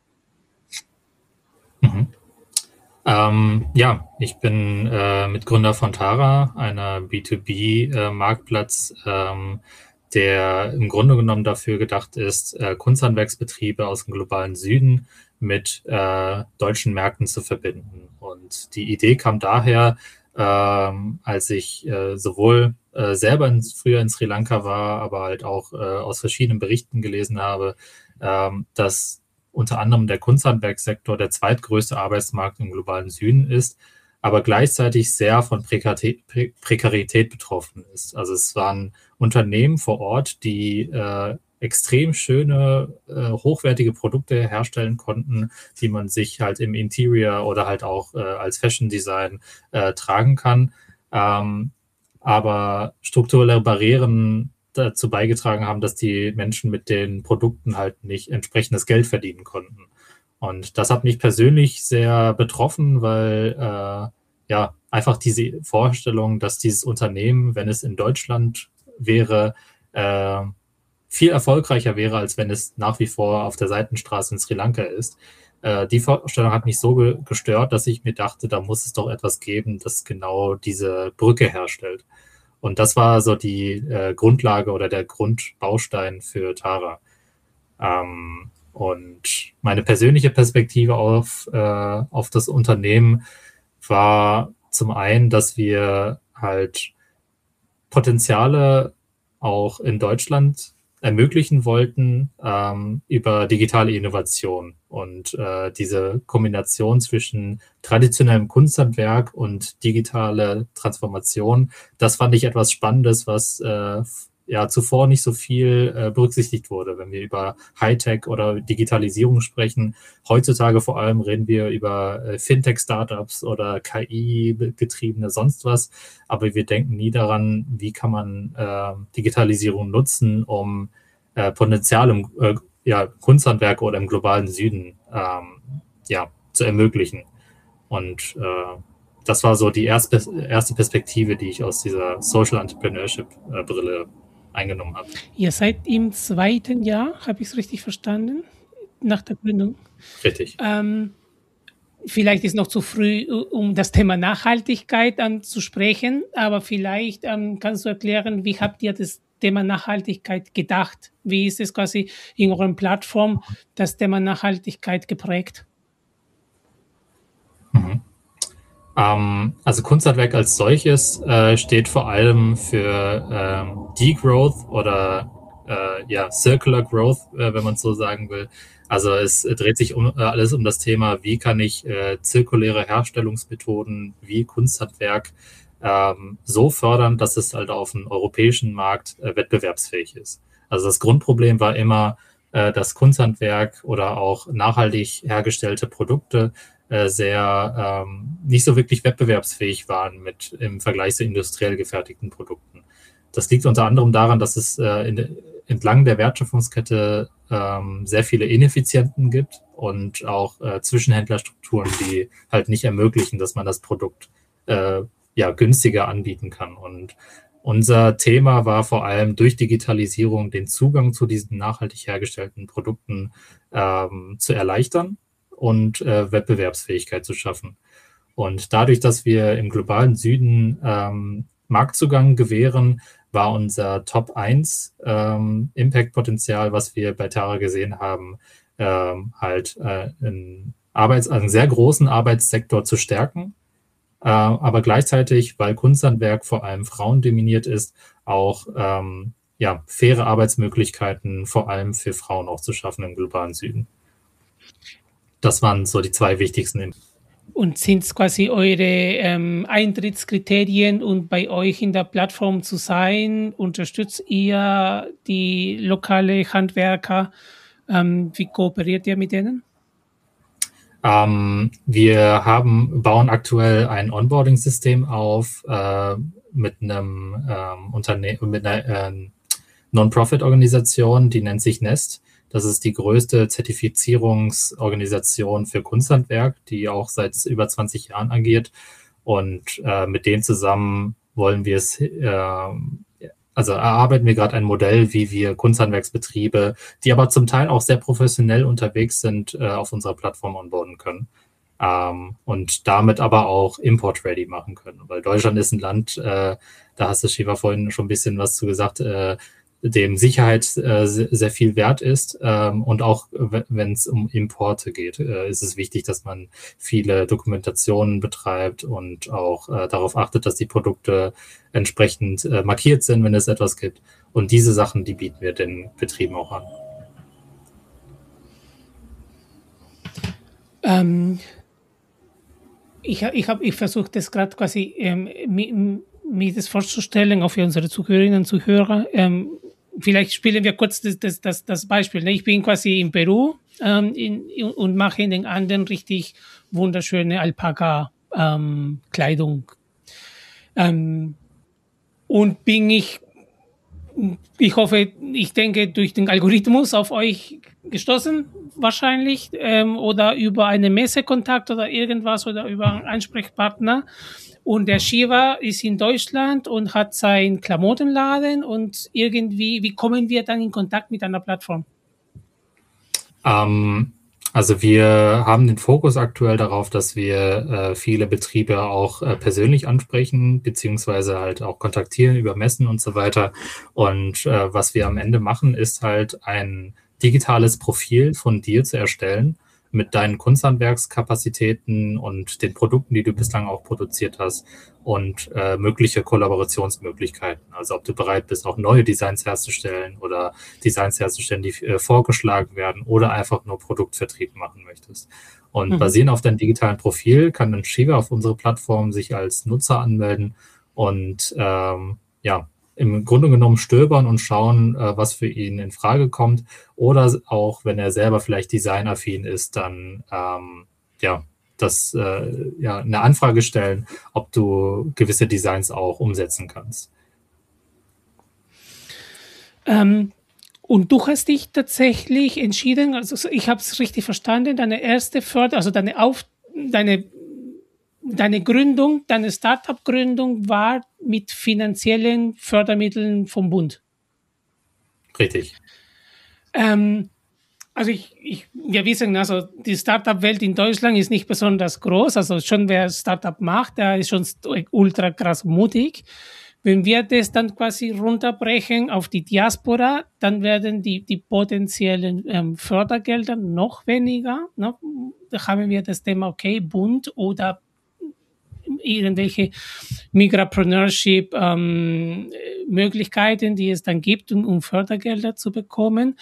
Mhm. Ähm, ja, ich bin äh, Mitgründer von Tara, einer B zwei B-Marktplatz, äh, ähm, der im Grunde genommen dafür gedacht ist, äh, Kunsthandwerksbetriebe aus dem globalen Süden mit äh, deutschen Märkten zu verbinden. Und die Idee kam daher, ähm, als ich äh, sowohl äh, selber in, früher in Sri Lanka war, aber halt auch äh, aus verschiedenen Berichten gelesen habe, ähm, dass unter anderem der Kunsthandwerkssektor der zweitgrößte Arbeitsmarkt im globalen Süden ist, aber gleichzeitig sehr von Prekarität, Pre- Prekarität betroffen ist. Also es waren Unternehmen vor Ort, die äh, extrem schöne, äh, hochwertige Produkte herstellen konnten, die man sich halt im Interior oder halt auch äh, als Fashion Design äh, tragen kann. Ähm, aber strukturelle Barrieren dazu beigetragen haben, dass die Menschen mit den Produkten halt nicht entsprechendes Geld verdienen konnten. Und das hat mich persönlich sehr betroffen, weil äh, ja einfach diese Vorstellung, dass dieses Unternehmen, wenn es in Deutschland wäre, äh, viel erfolgreicher wäre, als wenn es nach wie vor auf der Seitenstraße in Sri Lanka ist. Äh, die Vorstellung hat mich so ge- gestört, dass ich mir dachte, da muss es doch etwas geben, das genau diese Brücke herstellt. Und das war so die äh, Grundlage oder der Grundbaustein für Tara. Ähm, und meine persönliche Perspektive auf, äh, auf das Unternehmen war zum einen, dass wir halt Potenziale auch in Deutschland ermöglichen wollten ähm, über digitale Innovation und äh, diese Kombination zwischen traditionellem Kunsthandwerk und digitale Transformation, das fand ich etwas Spannendes, was äh, ja zuvor nicht so viel äh, berücksichtigt wurde, wenn wir über Hightech oder Digitalisierung sprechen. Heutzutage vor allem reden wir über äh, Fintech-Startups oder K I-getriebene sonst was, aber wir denken nie daran, wie kann man äh, Digitalisierung nutzen, um äh, Potenzial im äh, ja, Kunsthandwerk oder im globalen Süden ähm, ja, zu ermöglichen. Und äh, das war so die erste, erste Perspektive, die ich aus dieser Social Entrepreneurship-Brille äh, eingenommen habe. Ihr seid im zweiten Jahr, habe ich es richtig verstanden, nach der Gründung? Richtig. Ähm, vielleicht ist noch zu früh, um das Thema Nachhaltigkeit anzusprechen, aber vielleicht ähm, kannst du erklären, wie habt ihr das Thema Nachhaltigkeit gedacht? Wie ist es quasi in euren Plattform das Thema Nachhaltigkeit geprägt? Mhm. Ähm, also Kunsthandwerk als solches äh, steht vor allem für ähm, Degrowth oder äh, ja, Circular Growth, äh, wenn man so sagen will. Also es dreht sich um, äh, alles um das Thema, wie kann ich äh, zirkuläre Herstellungsmethoden wie Kunsthandwerk ähm, so fördern, dass es halt auf dem europäischen Markt äh, wettbewerbsfähig ist. Also das Grundproblem war immer, äh, dass Kunsthandwerk oder auch nachhaltig hergestellte Produkte äh, sehr ähm, nicht so wirklich wettbewerbsfähig waren mit im Vergleich zu industriell gefertigten Produkten. Das liegt unter anderem daran, dass es äh, in, entlang der Wertschöpfungskette ähm, sehr viele Ineffizienten gibt und auch äh, Zwischenhändlerstrukturen, die halt nicht ermöglichen, dass man das Produkt äh, ja günstiger anbieten kann. Und unser Thema war vor allem durch Digitalisierung den Zugang zu diesen nachhaltig hergestellten Produkten ähm, zu erleichtern und äh, Wettbewerbsfähigkeit zu schaffen. Und dadurch, dass wir im globalen Süden ähm, Marktzugang gewähren, war unser Top eins ähm, Impact-Potenzial, was wir bei Tara gesehen haben, ähm, halt äh, einen, Arbeits-, also einen sehr großen Arbeitssektor zu stärken, äh, aber gleichzeitig, weil Kunsthandwerk vor allem Frauen dominiert ist, auch ähm, ja, faire Arbeitsmöglichkeiten vor allem für Frauen auch zu schaffen im globalen Süden. Das waren so die zwei wichtigsten. Und sind es quasi eure ähm, Eintrittskriterien und bei euch in der Plattform zu sein? Unterstützt ihr die lokale Handwerker? Ähm, wie kooperiert ihr mit denen? Ähm, wir haben, bauen aktuell ein Onboarding-System auf äh, mit einem ähm, Unternehmen, mit einer äh, Non-Profit-Organisation, die nennt sich Nest. Das ist die größte Zertifizierungsorganisation für Kunsthandwerk, die auch seit über zwanzig Jahren agiert. Und äh, mit denen zusammen wollen wir es, äh, also erarbeiten wir gerade ein Modell, wie wir Kunsthandwerksbetriebe, die aber zum Teil auch sehr professionell unterwegs sind, äh, auf unserer Plattform onboarden können. Ähm, und damit aber auch import-ready machen können. Weil Deutschland ist ein Land, äh, da hast du, Shiva, vorhin schon ein bisschen was zu gesagt, äh, dem Sicherheit äh, sehr viel wert ist. Ähm, und auch wenn es um Importe geht, äh, ist es wichtig, dass man viele Dokumentationen betreibt und auch äh, darauf achtet, dass die Produkte entsprechend äh, markiert sind, wenn es etwas gibt. Und diese Sachen, die bieten wir den Betrieben auch an. Ähm, ich ich, ich versuche das gerade quasi ähm, mir, mir das vorzustellen, auch für unsere Zuhörerinnen und Zuhörer. Ähm, vielleicht spielen wir kurz das, das, das, das Beispiel. Ne? Ich bin quasi in Peru ähm, in, und mache in den Anden richtig wunderschöne Alpaka-Kleidung. Ähm, ähm, und bin ich, ich hoffe, ich denke, durch den Algorithmus auf euch gestoßen, wahrscheinlich, ähm, oder über eine Messekontakt oder irgendwas oder über einen Ansprechpartner. Und der Shiva ist in Deutschland und hat seinen Klamottenladen und irgendwie, wie kommen wir dann in Kontakt mit einer Plattform? Ähm, also wir haben den Fokus aktuell darauf, dass wir äh, viele Betriebe auch äh, persönlich ansprechen, beziehungsweise halt auch kontaktieren über Messen und so weiter. Und äh, was wir am Ende machen, ist halt ein digitales Profil von dir zu erstellen, mit deinen Kunsthandwerkskapazitäten und den Produkten, die du bislang auch produziert hast und äh, mögliche Kollaborationsmöglichkeiten. Also ob du bereit bist, auch neue Designs herzustellen oder Designs herzustellen, die äh, vorgeschlagen werden oder einfach nur Produktvertrieb machen möchtest. Und mhm. basierend auf deinem digitalen Profil kann dann Shiva auf unsere Plattform sich als Nutzer anmelden und ähm, ja, im Grunde genommen stöbern und schauen, äh, was für ihn in Frage kommt. Oder auch, wenn er selber vielleicht designaffin ist, dann ähm, ja, das, äh, ja, eine Anfrage stellen, ob du gewisse Designs auch umsetzen kannst. Ähm, und du hast dich tatsächlich entschieden, also ich habe es richtig verstanden, deine erste Förder, also deine Auf, deine Deine Gründung, deine Startup-Gründung war mit finanziellen Fördermitteln vom Bund. Richtig. Ähm, also ich, ich, wir wissen, also die Startup-Welt in Deutschland ist nicht besonders groß. Also schon wer Startup macht, der ist schon ultra krass mutig. Wenn wir das dann quasi runterbrechen auf die Diaspora, dann werden die, die potenziellen ähm, Fördergelder noch weniger. Ne? Da haben wir das Thema, okay, Bund oder irgendwelche Migrapreneurship-Möglichkeiten, ähm, die es dann gibt, um, um Fördergelder zu bekommen.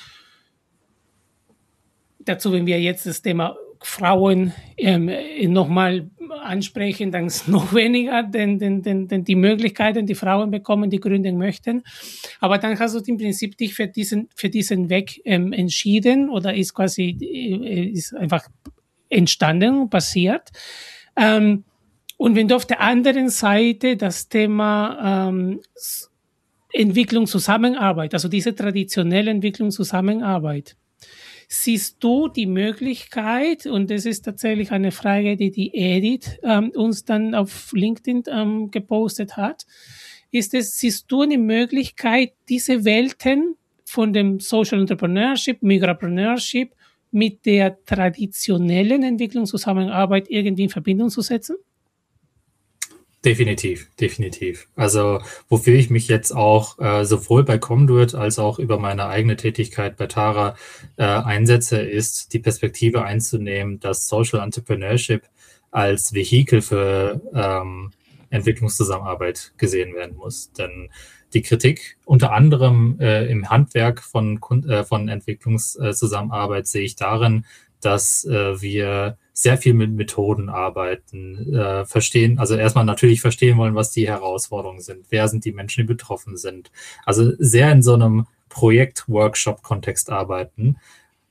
Dazu, wenn wir jetzt das Thema Frauen ähm, nochmal ansprechen, dann ist noch weniger, denn, denn, denn, denn die Möglichkeiten, die Frauen bekommen, die gründen möchten. Aber dann hast du im Prinzip dich für diesen, für diesen Weg ähm, entschieden oder ist quasi äh, ist einfach entstanden, passiert. Ähm, Und wenn du auf der anderen Seite das Thema ähm, Entwicklungszusammenarbeit, also diese traditionelle Entwicklungszusammenarbeit, siehst du die Möglichkeit, und das ist tatsächlich eine Frage, die die Edith ähm, uns dann auf LinkedIn ähm, gepostet hat, ist es, siehst du eine Möglichkeit, diese Welten von dem Social Entrepreneurship, Migrapreneurship mit der traditionellen Entwicklungszusammenarbeit irgendwie in Verbindung zu setzen? Definitiv, definitiv. Also wofür ich mich jetzt auch äh, sowohl bei Conduit als auch über meine eigene Tätigkeit bei Tara äh, einsetze, ist die Perspektive einzunehmen, dass Social Entrepreneurship als Vehikel für ähm, Entwicklungszusammenarbeit gesehen werden muss. Denn die Kritik unter anderem äh, im Handwerk von, äh, von Entwicklungszusammenarbeit sehe ich darin, dass äh, wir sehr viel mit Methoden arbeiten, äh, verstehen, also erstmal natürlich verstehen wollen, was die Herausforderungen sind, wer sind die Menschen, die betroffen sind. Also sehr in so einem Projekt-Workshop-Kontext arbeiten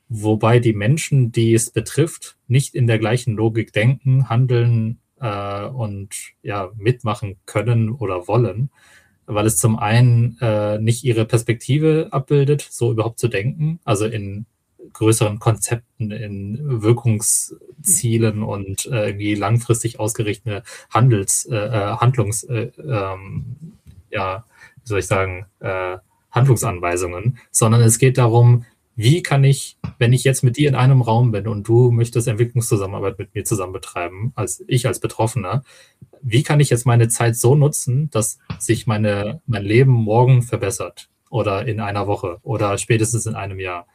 wobei die Menschen, die es betrifft, nicht in der gleichen Logik denken, handeln äh, und ja, mitmachen können oder wollen, weil es zum einen äh, nicht ihre Perspektive abbildet, so überhaupt zu denken, also in größeren Konzepten, in Wirkungszielen und äh, irgendwie langfristig ausgerichtete Handels, äh, Handlungs, äh, ähm, ja, wie soll ich sagen, äh, Handlungsanweisungen, sondern es geht darum, wie kann ich, wenn ich jetzt mit dir in einem Raum bin und du möchtest Entwicklungszusammenarbeit mit mir zusammen betreiben, als ich als Betroffener, wie kann ich jetzt meine Zeit so nutzen, dass sich meine, mein Leben morgen verbessert oder in einer Woche oder spätestens in einem Jahr?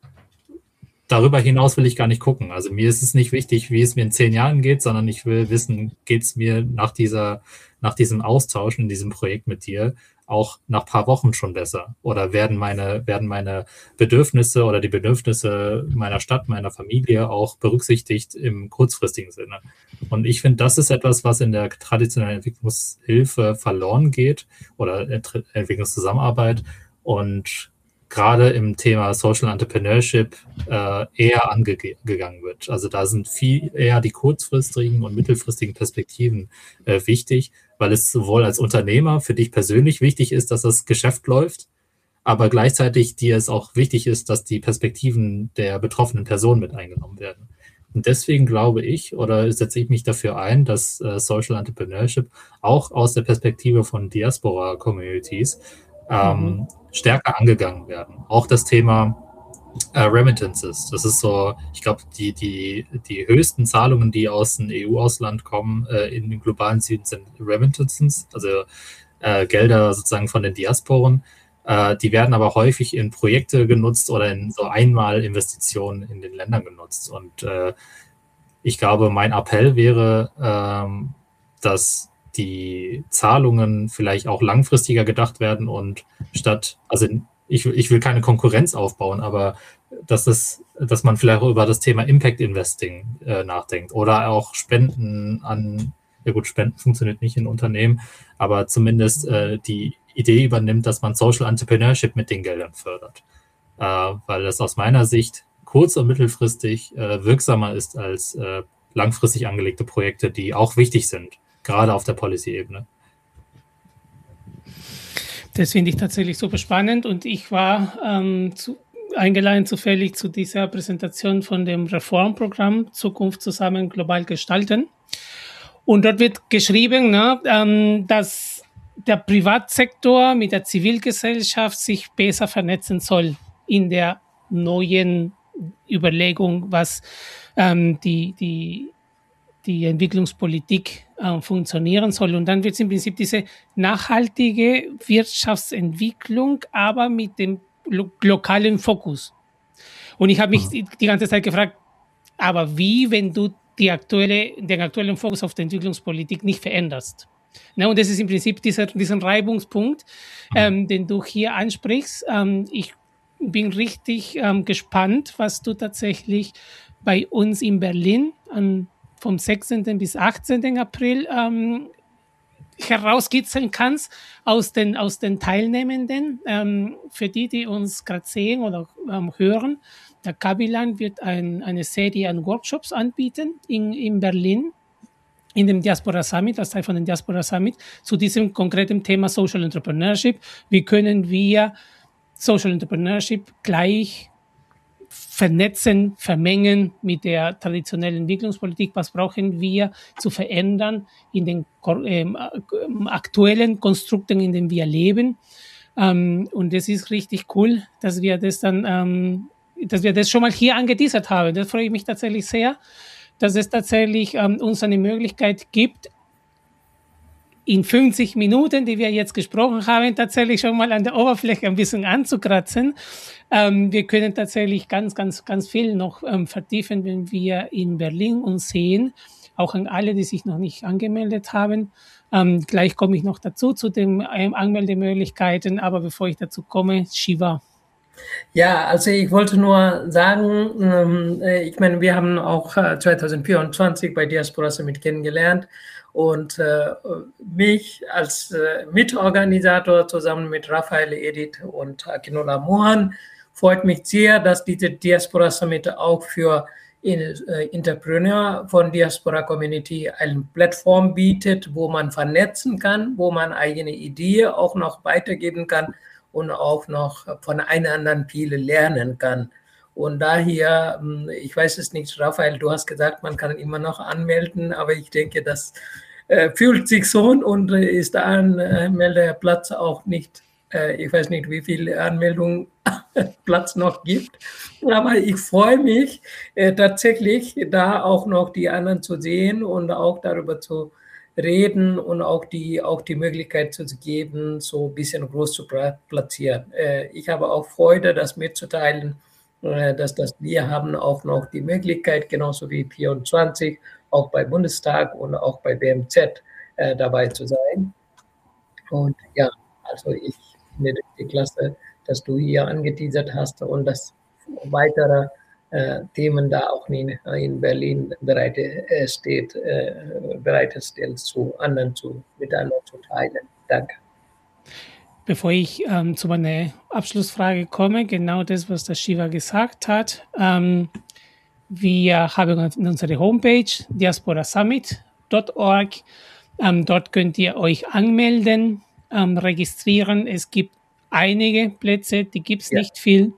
Darüber hinaus will ich gar nicht gucken. Also mir ist es nicht wichtig, wie es mir in zehn Jahren geht, sondern ich will wissen, geht es mir nach dieser, nach diesem Austausch in diesem Projekt mit dir auch nach ein paar Wochen schon besser? Oder werden meine, werden meine Bedürfnisse oder die Bedürfnisse meiner Stadt, meiner Familie auch berücksichtigt im kurzfristigen Sinne? Und ich finde, das ist etwas, was in der traditionellen Entwicklungshilfe verloren geht oder Entwicklungszusammenarbeit und gerade im Thema Social Entrepreneurship äh, eher angegangen wird. Also da sind viel eher die kurzfristigen und mittelfristigen Perspektiven äh, wichtig, weil es sowohl als Unternehmer für dich persönlich wichtig ist, dass das Geschäft läuft, aber gleichzeitig dir es auch wichtig ist, dass die Perspektiven der betroffenen Person mit eingenommen werden. Und deswegen glaube ich oder setze ich mich dafür ein, dass äh, Social Entrepreneurship auch aus der Perspektive von Diaspora-Communities ähm, mhm. stärker angegangen werden. Auch das Thema äh, Remittances. Das ist so, ich glaube, die, die, die höchsten Zahlungen, die aus dem E U-Ausland kommen, äh, in den globalen Süden sind Remittances, also äh, Gelder sozusagen von den Diasporen. Äh, die werden aber häufig in Projekte genutzt oder in so Einmalinvestitionen in den Ländern genutzt. Und äh, ich glaube, mein Appell wäre, ähm, dass die Zahlungen vielleicht auch langfristiger gedacht werden und statt, also ich, ich will keine Konkurrenz aufbauen, aber dass, es, dass man vielleicht auch über das Thema Impact Investing äh, nachdenkt oder auch Spenden an, ja gut, Spenden funktioniert nicht in Unternehmen, aber zumindest äh, die Idee übernimmt, dass man Social Entrepreneurship mit den Geldern fördert, äh, weil das aus meiner Sicht kurz- und mittelfristig äh, wirksamer ist als äh, langfristig angelegte Projekte, die auch wichtig sind, gerade auf der Policy-Ebene. Das finde ich tatsächlich super spannend und ich war ähm, zu, eingeladen zufällig zu dieser Präsentation von dem Reformprogramm Zukunft zusammen global gestalten. Und dort wird geschrieben, ne, ähm, dass der Privatsektor mit der Zivilgesellschaft sich besser vernetzen soll in der neuen Überlegung, was ähm, die, die die Entwicklungspolitik äh, funktionieren soll. Und dann wird es im Prinzip diese nachhaltige Wirtschaftsentwicklung, aber mit dem lo- lokalen Fokus. Und ich habe mich die, die ganze Zeit gefragt, aber wie, wenn du die aktuelle, den aktuellen Fokus auf die Entwicklungspolitik nicht veränderst? Na, und das ist im Prinzip dieser, diesen Reibungspunkt, ähm, den du hier ansprichst. Ähm, ich bin richtig ähm, gespannt, was du tatsächlich bei uns in Berlin an vom sechzehnten bis achtzehnten April ähm, herauskitzeln kannst aus den, aus den Teilnehmenden. Ähm, für die, die uns gerade sehen oder ähm, hören, der Kabilan wird ein, eine Serie an Workshops anbieten in, in Berlin, in dem Diaspora Summit, als Teil von dem Diaspora Summit, zu diesem konkreten Thema Social Entrepreneurship. Wie können wir Social Entrepreneurship gleich vernetzen, vermengen mit der traditionellen Entwicklungspolitik. Was brauchen wir zu verändern in den ähm, aktuellen Konstrukten, in denen wir leben? Ähm, und das ist richtig cool, dass wir das dann, ähm, dass wir das schon mal hier angeteasert haben. Das freue ich mich tatsächlich sehr, dass es tatsächlich ähm, uns eine Möglichkeit gibt, in fünfzig Minuten, die wir jetzt gesprochen haben, tatsächlich schon mal an der Oberfläche ein bisschen anzukratzen. Ähm, wir können tatsächlich ganz, ganz, ganz viel noch ähm, vertiefen, wenn wir in Berlin uns sehen. Auch an alle, die sich noch nicht angemeldet haben. Ähm, gleich komme ich noch dazu, zu den ähm, Anmeldemöglichkeiten. Aber bevor ich dazu komme, Shiva. Ja, also ich wollte nur sagen, ähm, ich meine, wir haben auch äh, zwanzig vierundzwanzig bei Diaspora Summit kennengelernt. Und äh, mich als äh, Mitorganisator zusammen mit Raphael, Edith und Akinola Mohan freut mich sehr, dass diese Diaspora Summit auch für in, äh, Entrepreneur von Diaspora Community eine Plattform bietet, wo man vernetzen kann, wo man eigene Ideen auch noch weitergeben kann und auch noch von einander viele lernen kann. Und daher, ich weiß es nicht, Raphael, du hast gesagt, man kann immer noch anmelden, aber ich denke, das äh, fühlt sich so und ist der Anmeldeplatz auch nicht, äh, ich weiß nicht, wie viele Anmeldungen Platz noch gibt, aber ich freue mich äh, tatsächlich, da auch noch die anderen zu sehen und auch darüber zu reden und auch die, auch die Möglichkeit zu geben, so ein bisschen groß zu platzieren. Äh, ich habe auch Freude, das mitzuteilen, äh, dass das, wir haben auch noch die Möglichkeit, genauso wie vierundzwanzig, auch bei Bundestag und auch bei B M Z äh, dabei zu sein. Und ja, also ich finde die Klasse, dass du hier angeteasert hast und dass weitere äh, Themen da auch in, in Berlin bereit äh, steht, äh, bereitstellt, zu anderen zu, miteinander zu teilen. Danke. Bevor ich ähm, zu meiner Abschlussfrage komme, genau das, was der Shiva gesagt hat. Ähm, wir haben unsere Homepage diaspora summit punkt org. Ähm, dort könnt ihr euch anmelden, ähm, registrieren. Es gibt einige Plätze, die gibt es ja. nicht viel.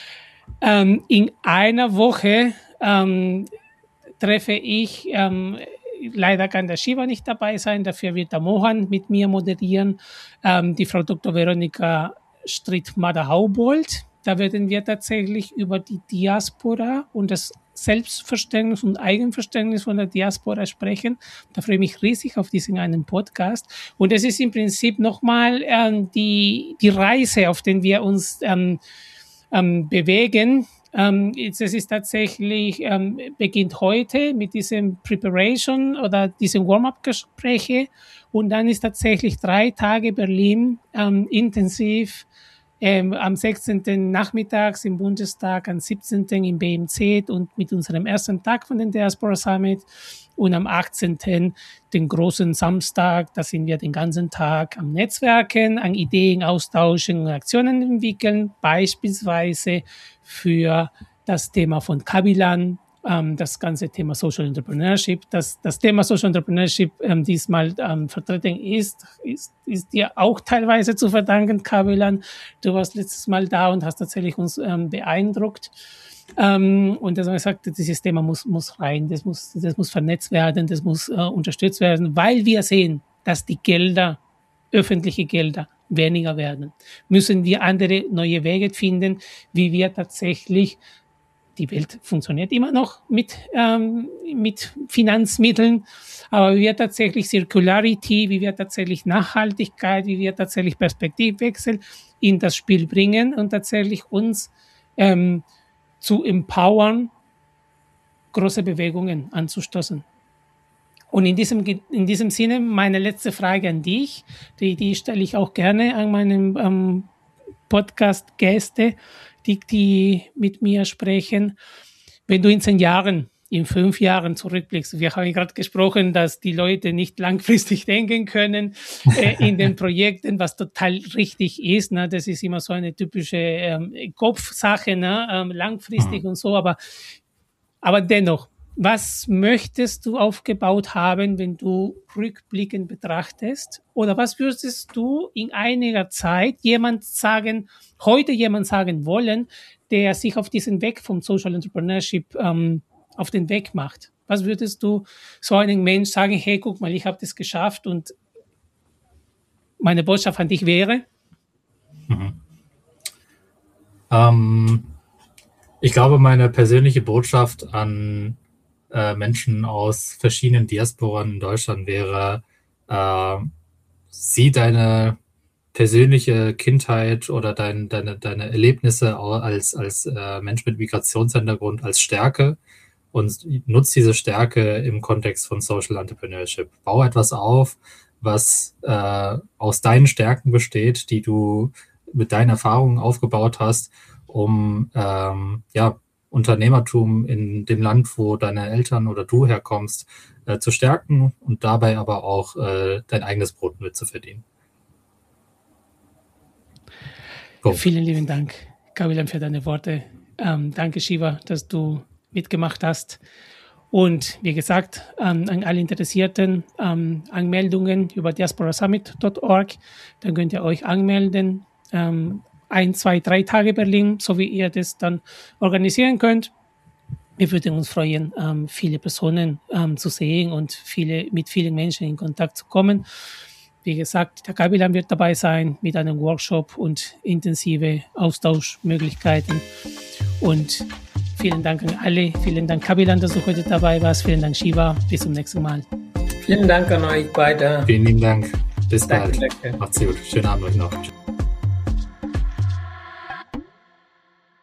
Ähm, in einer Woche ähm, treffe ich, ähm, leider kann der Shiva nicht dabei sein, dafür wird der Mohan mit mir moderieren, ähm, die Frau Doktor Veronika Stritt-Mader-Haubold. Da werden wir tatsächlich über die Diaspora und das Selbstverständnis und Eigenverständnis von der Diaspora sprechen. Da freue ich mich riesig auf diesen einen Podcast. Und es ist im Prinzip nochmal ähm, die, die Reise, auf der wir uns ähm, ähm, bewegen. Ähm, es ist tatsächlich, ähm, beginnt heute mit diesem Preparation oder diesem Warm-up-Gespräche und dann ist tatsächlich drei Tage Berlin ähm, intensiv. Ähm, am sechzehnten nachmittags im Bundestag, am siebzehnten im B M Z und mit unserem ersten Tag von den Diaspora Summit und am achtzehnten den großen Samstag, da sind wir den ganzen Tag am Netzwerken, an Ideen austauschen und Aktionen entwickeln, beispielsweise für das Thema von Kabilan, ähm, das ganze Thema Social Entrepreneurship. Das, das Thema Social Entrepreneurship ähm, diesmal ähm, vertreten ist, ist, ist dir auch teilweise zu verdanken, Kabilan. Du warst letztes Mal da und hast tatsächlich uns ähm, beeindruckt. Ähm, und dass man gesagt hat, dieses Thema muss, muss rein, das muss, das muss vernetzt werden, das muss äh, unterstützt werden, weil wir sehen, dass die Gelder, öffentliche Gelder, weniger werden. Müssen wir andere neue Wege finden, wie wir tatsächlich, die Welt funktioniert immer noch mit, ähm, mit Finanzmitteln, aber wie wir tatsächlich Circularity, wie wir tatsächlich Nachhaltigkeit, wie wir tatsächlich Perspektivwechsel in das Spiel bringen und tatsächlich uns ähm, zu empowern, große Bewegungen anzustoßen. Und in diesem, in diesem Sinne meine letzte Frage an dich, die, die stelle ich auch gerne an meinen ähm, Podcast-Gäste, die, die mit mir sprechen. Wenn du in zehn Jahren, in fünf Jahren zurückblickst, wir haben gerade gesprochen, dass die Leute nicht langfristig denken können äh, in den Projekten, was total richtig ist. Ne? Das ist immer so eine typische ähm, Kopfsache, ne? ähm, langfristig und so. Aber, aber dennoch, was möchtest du aufgebaut haben, wenn du rückblickend betrachtest? Oder was würdest du in einiger Zeit jemand sagen, heute jemand sagen wollen, der sich auf diesen Weg vom Social Entrepreneurship ähm, auf den Weg macht? Was würdest du so einem Mensch sagen, hey, guck mal, ich habe das geschafft und meine Botschaft an dich wäre? Mhm. Ähm, ich glaube, meine persönliche Botschaft an äh, Menschen aus verschiedenen Diasporen in Deutschland wäre, äh, sieh deine persönliche Kindheit oder dein, deine, deine Erlebnisse als, als äh, Mensch mit Migrationshintergrund als Stärke und nutzt diese Stärke im Kontext von Social Entrepreneurship. Bau etwas auf, was äh, aus deinen Stärken besteht, die du mit deinen Erfahrungen aufgebaut hast, um ähm, ja, Unternehmertum in dem Land, wo deine Eltern oder du herkommst, äh, zu stärken und dabei aber auch äh, dein eigenes Brot mitzuverdienen. Punkt. Vielen lieben Dank. Kabilan, für deine Worte. Ähm, danke, Shiva, dass du mitgemacht hast. Und wie gesagt, ähm, an alle Interessierten, ähm, Anmeldungen über diaspora summit punkt org. Dann könnt ihr euch anmelden. Ähm, ein, zwei, drei Tage Berlin, so wie ihr das dann organisieren könnt. Wir würden uns freuen, ähm, viele Personen ähm, zu sehen und viele, mit vielen Menschen in Kontakt zu kommen. Wie gesagt, der Kabilan wird dabei sein mit einem Workshop und intensive Austauschmöglichkeiten. Und vielen Dank an alle. Vielen Dank, Kabilan, dass du heute dabei warst. Vielen Dank, Shiva. Bis zum nächsten Mal. Vielen Dank an euch beide. Vielen lieben Dank. Bis Danke, bald. danke. Macht's gut. Schönen Abend euch noch.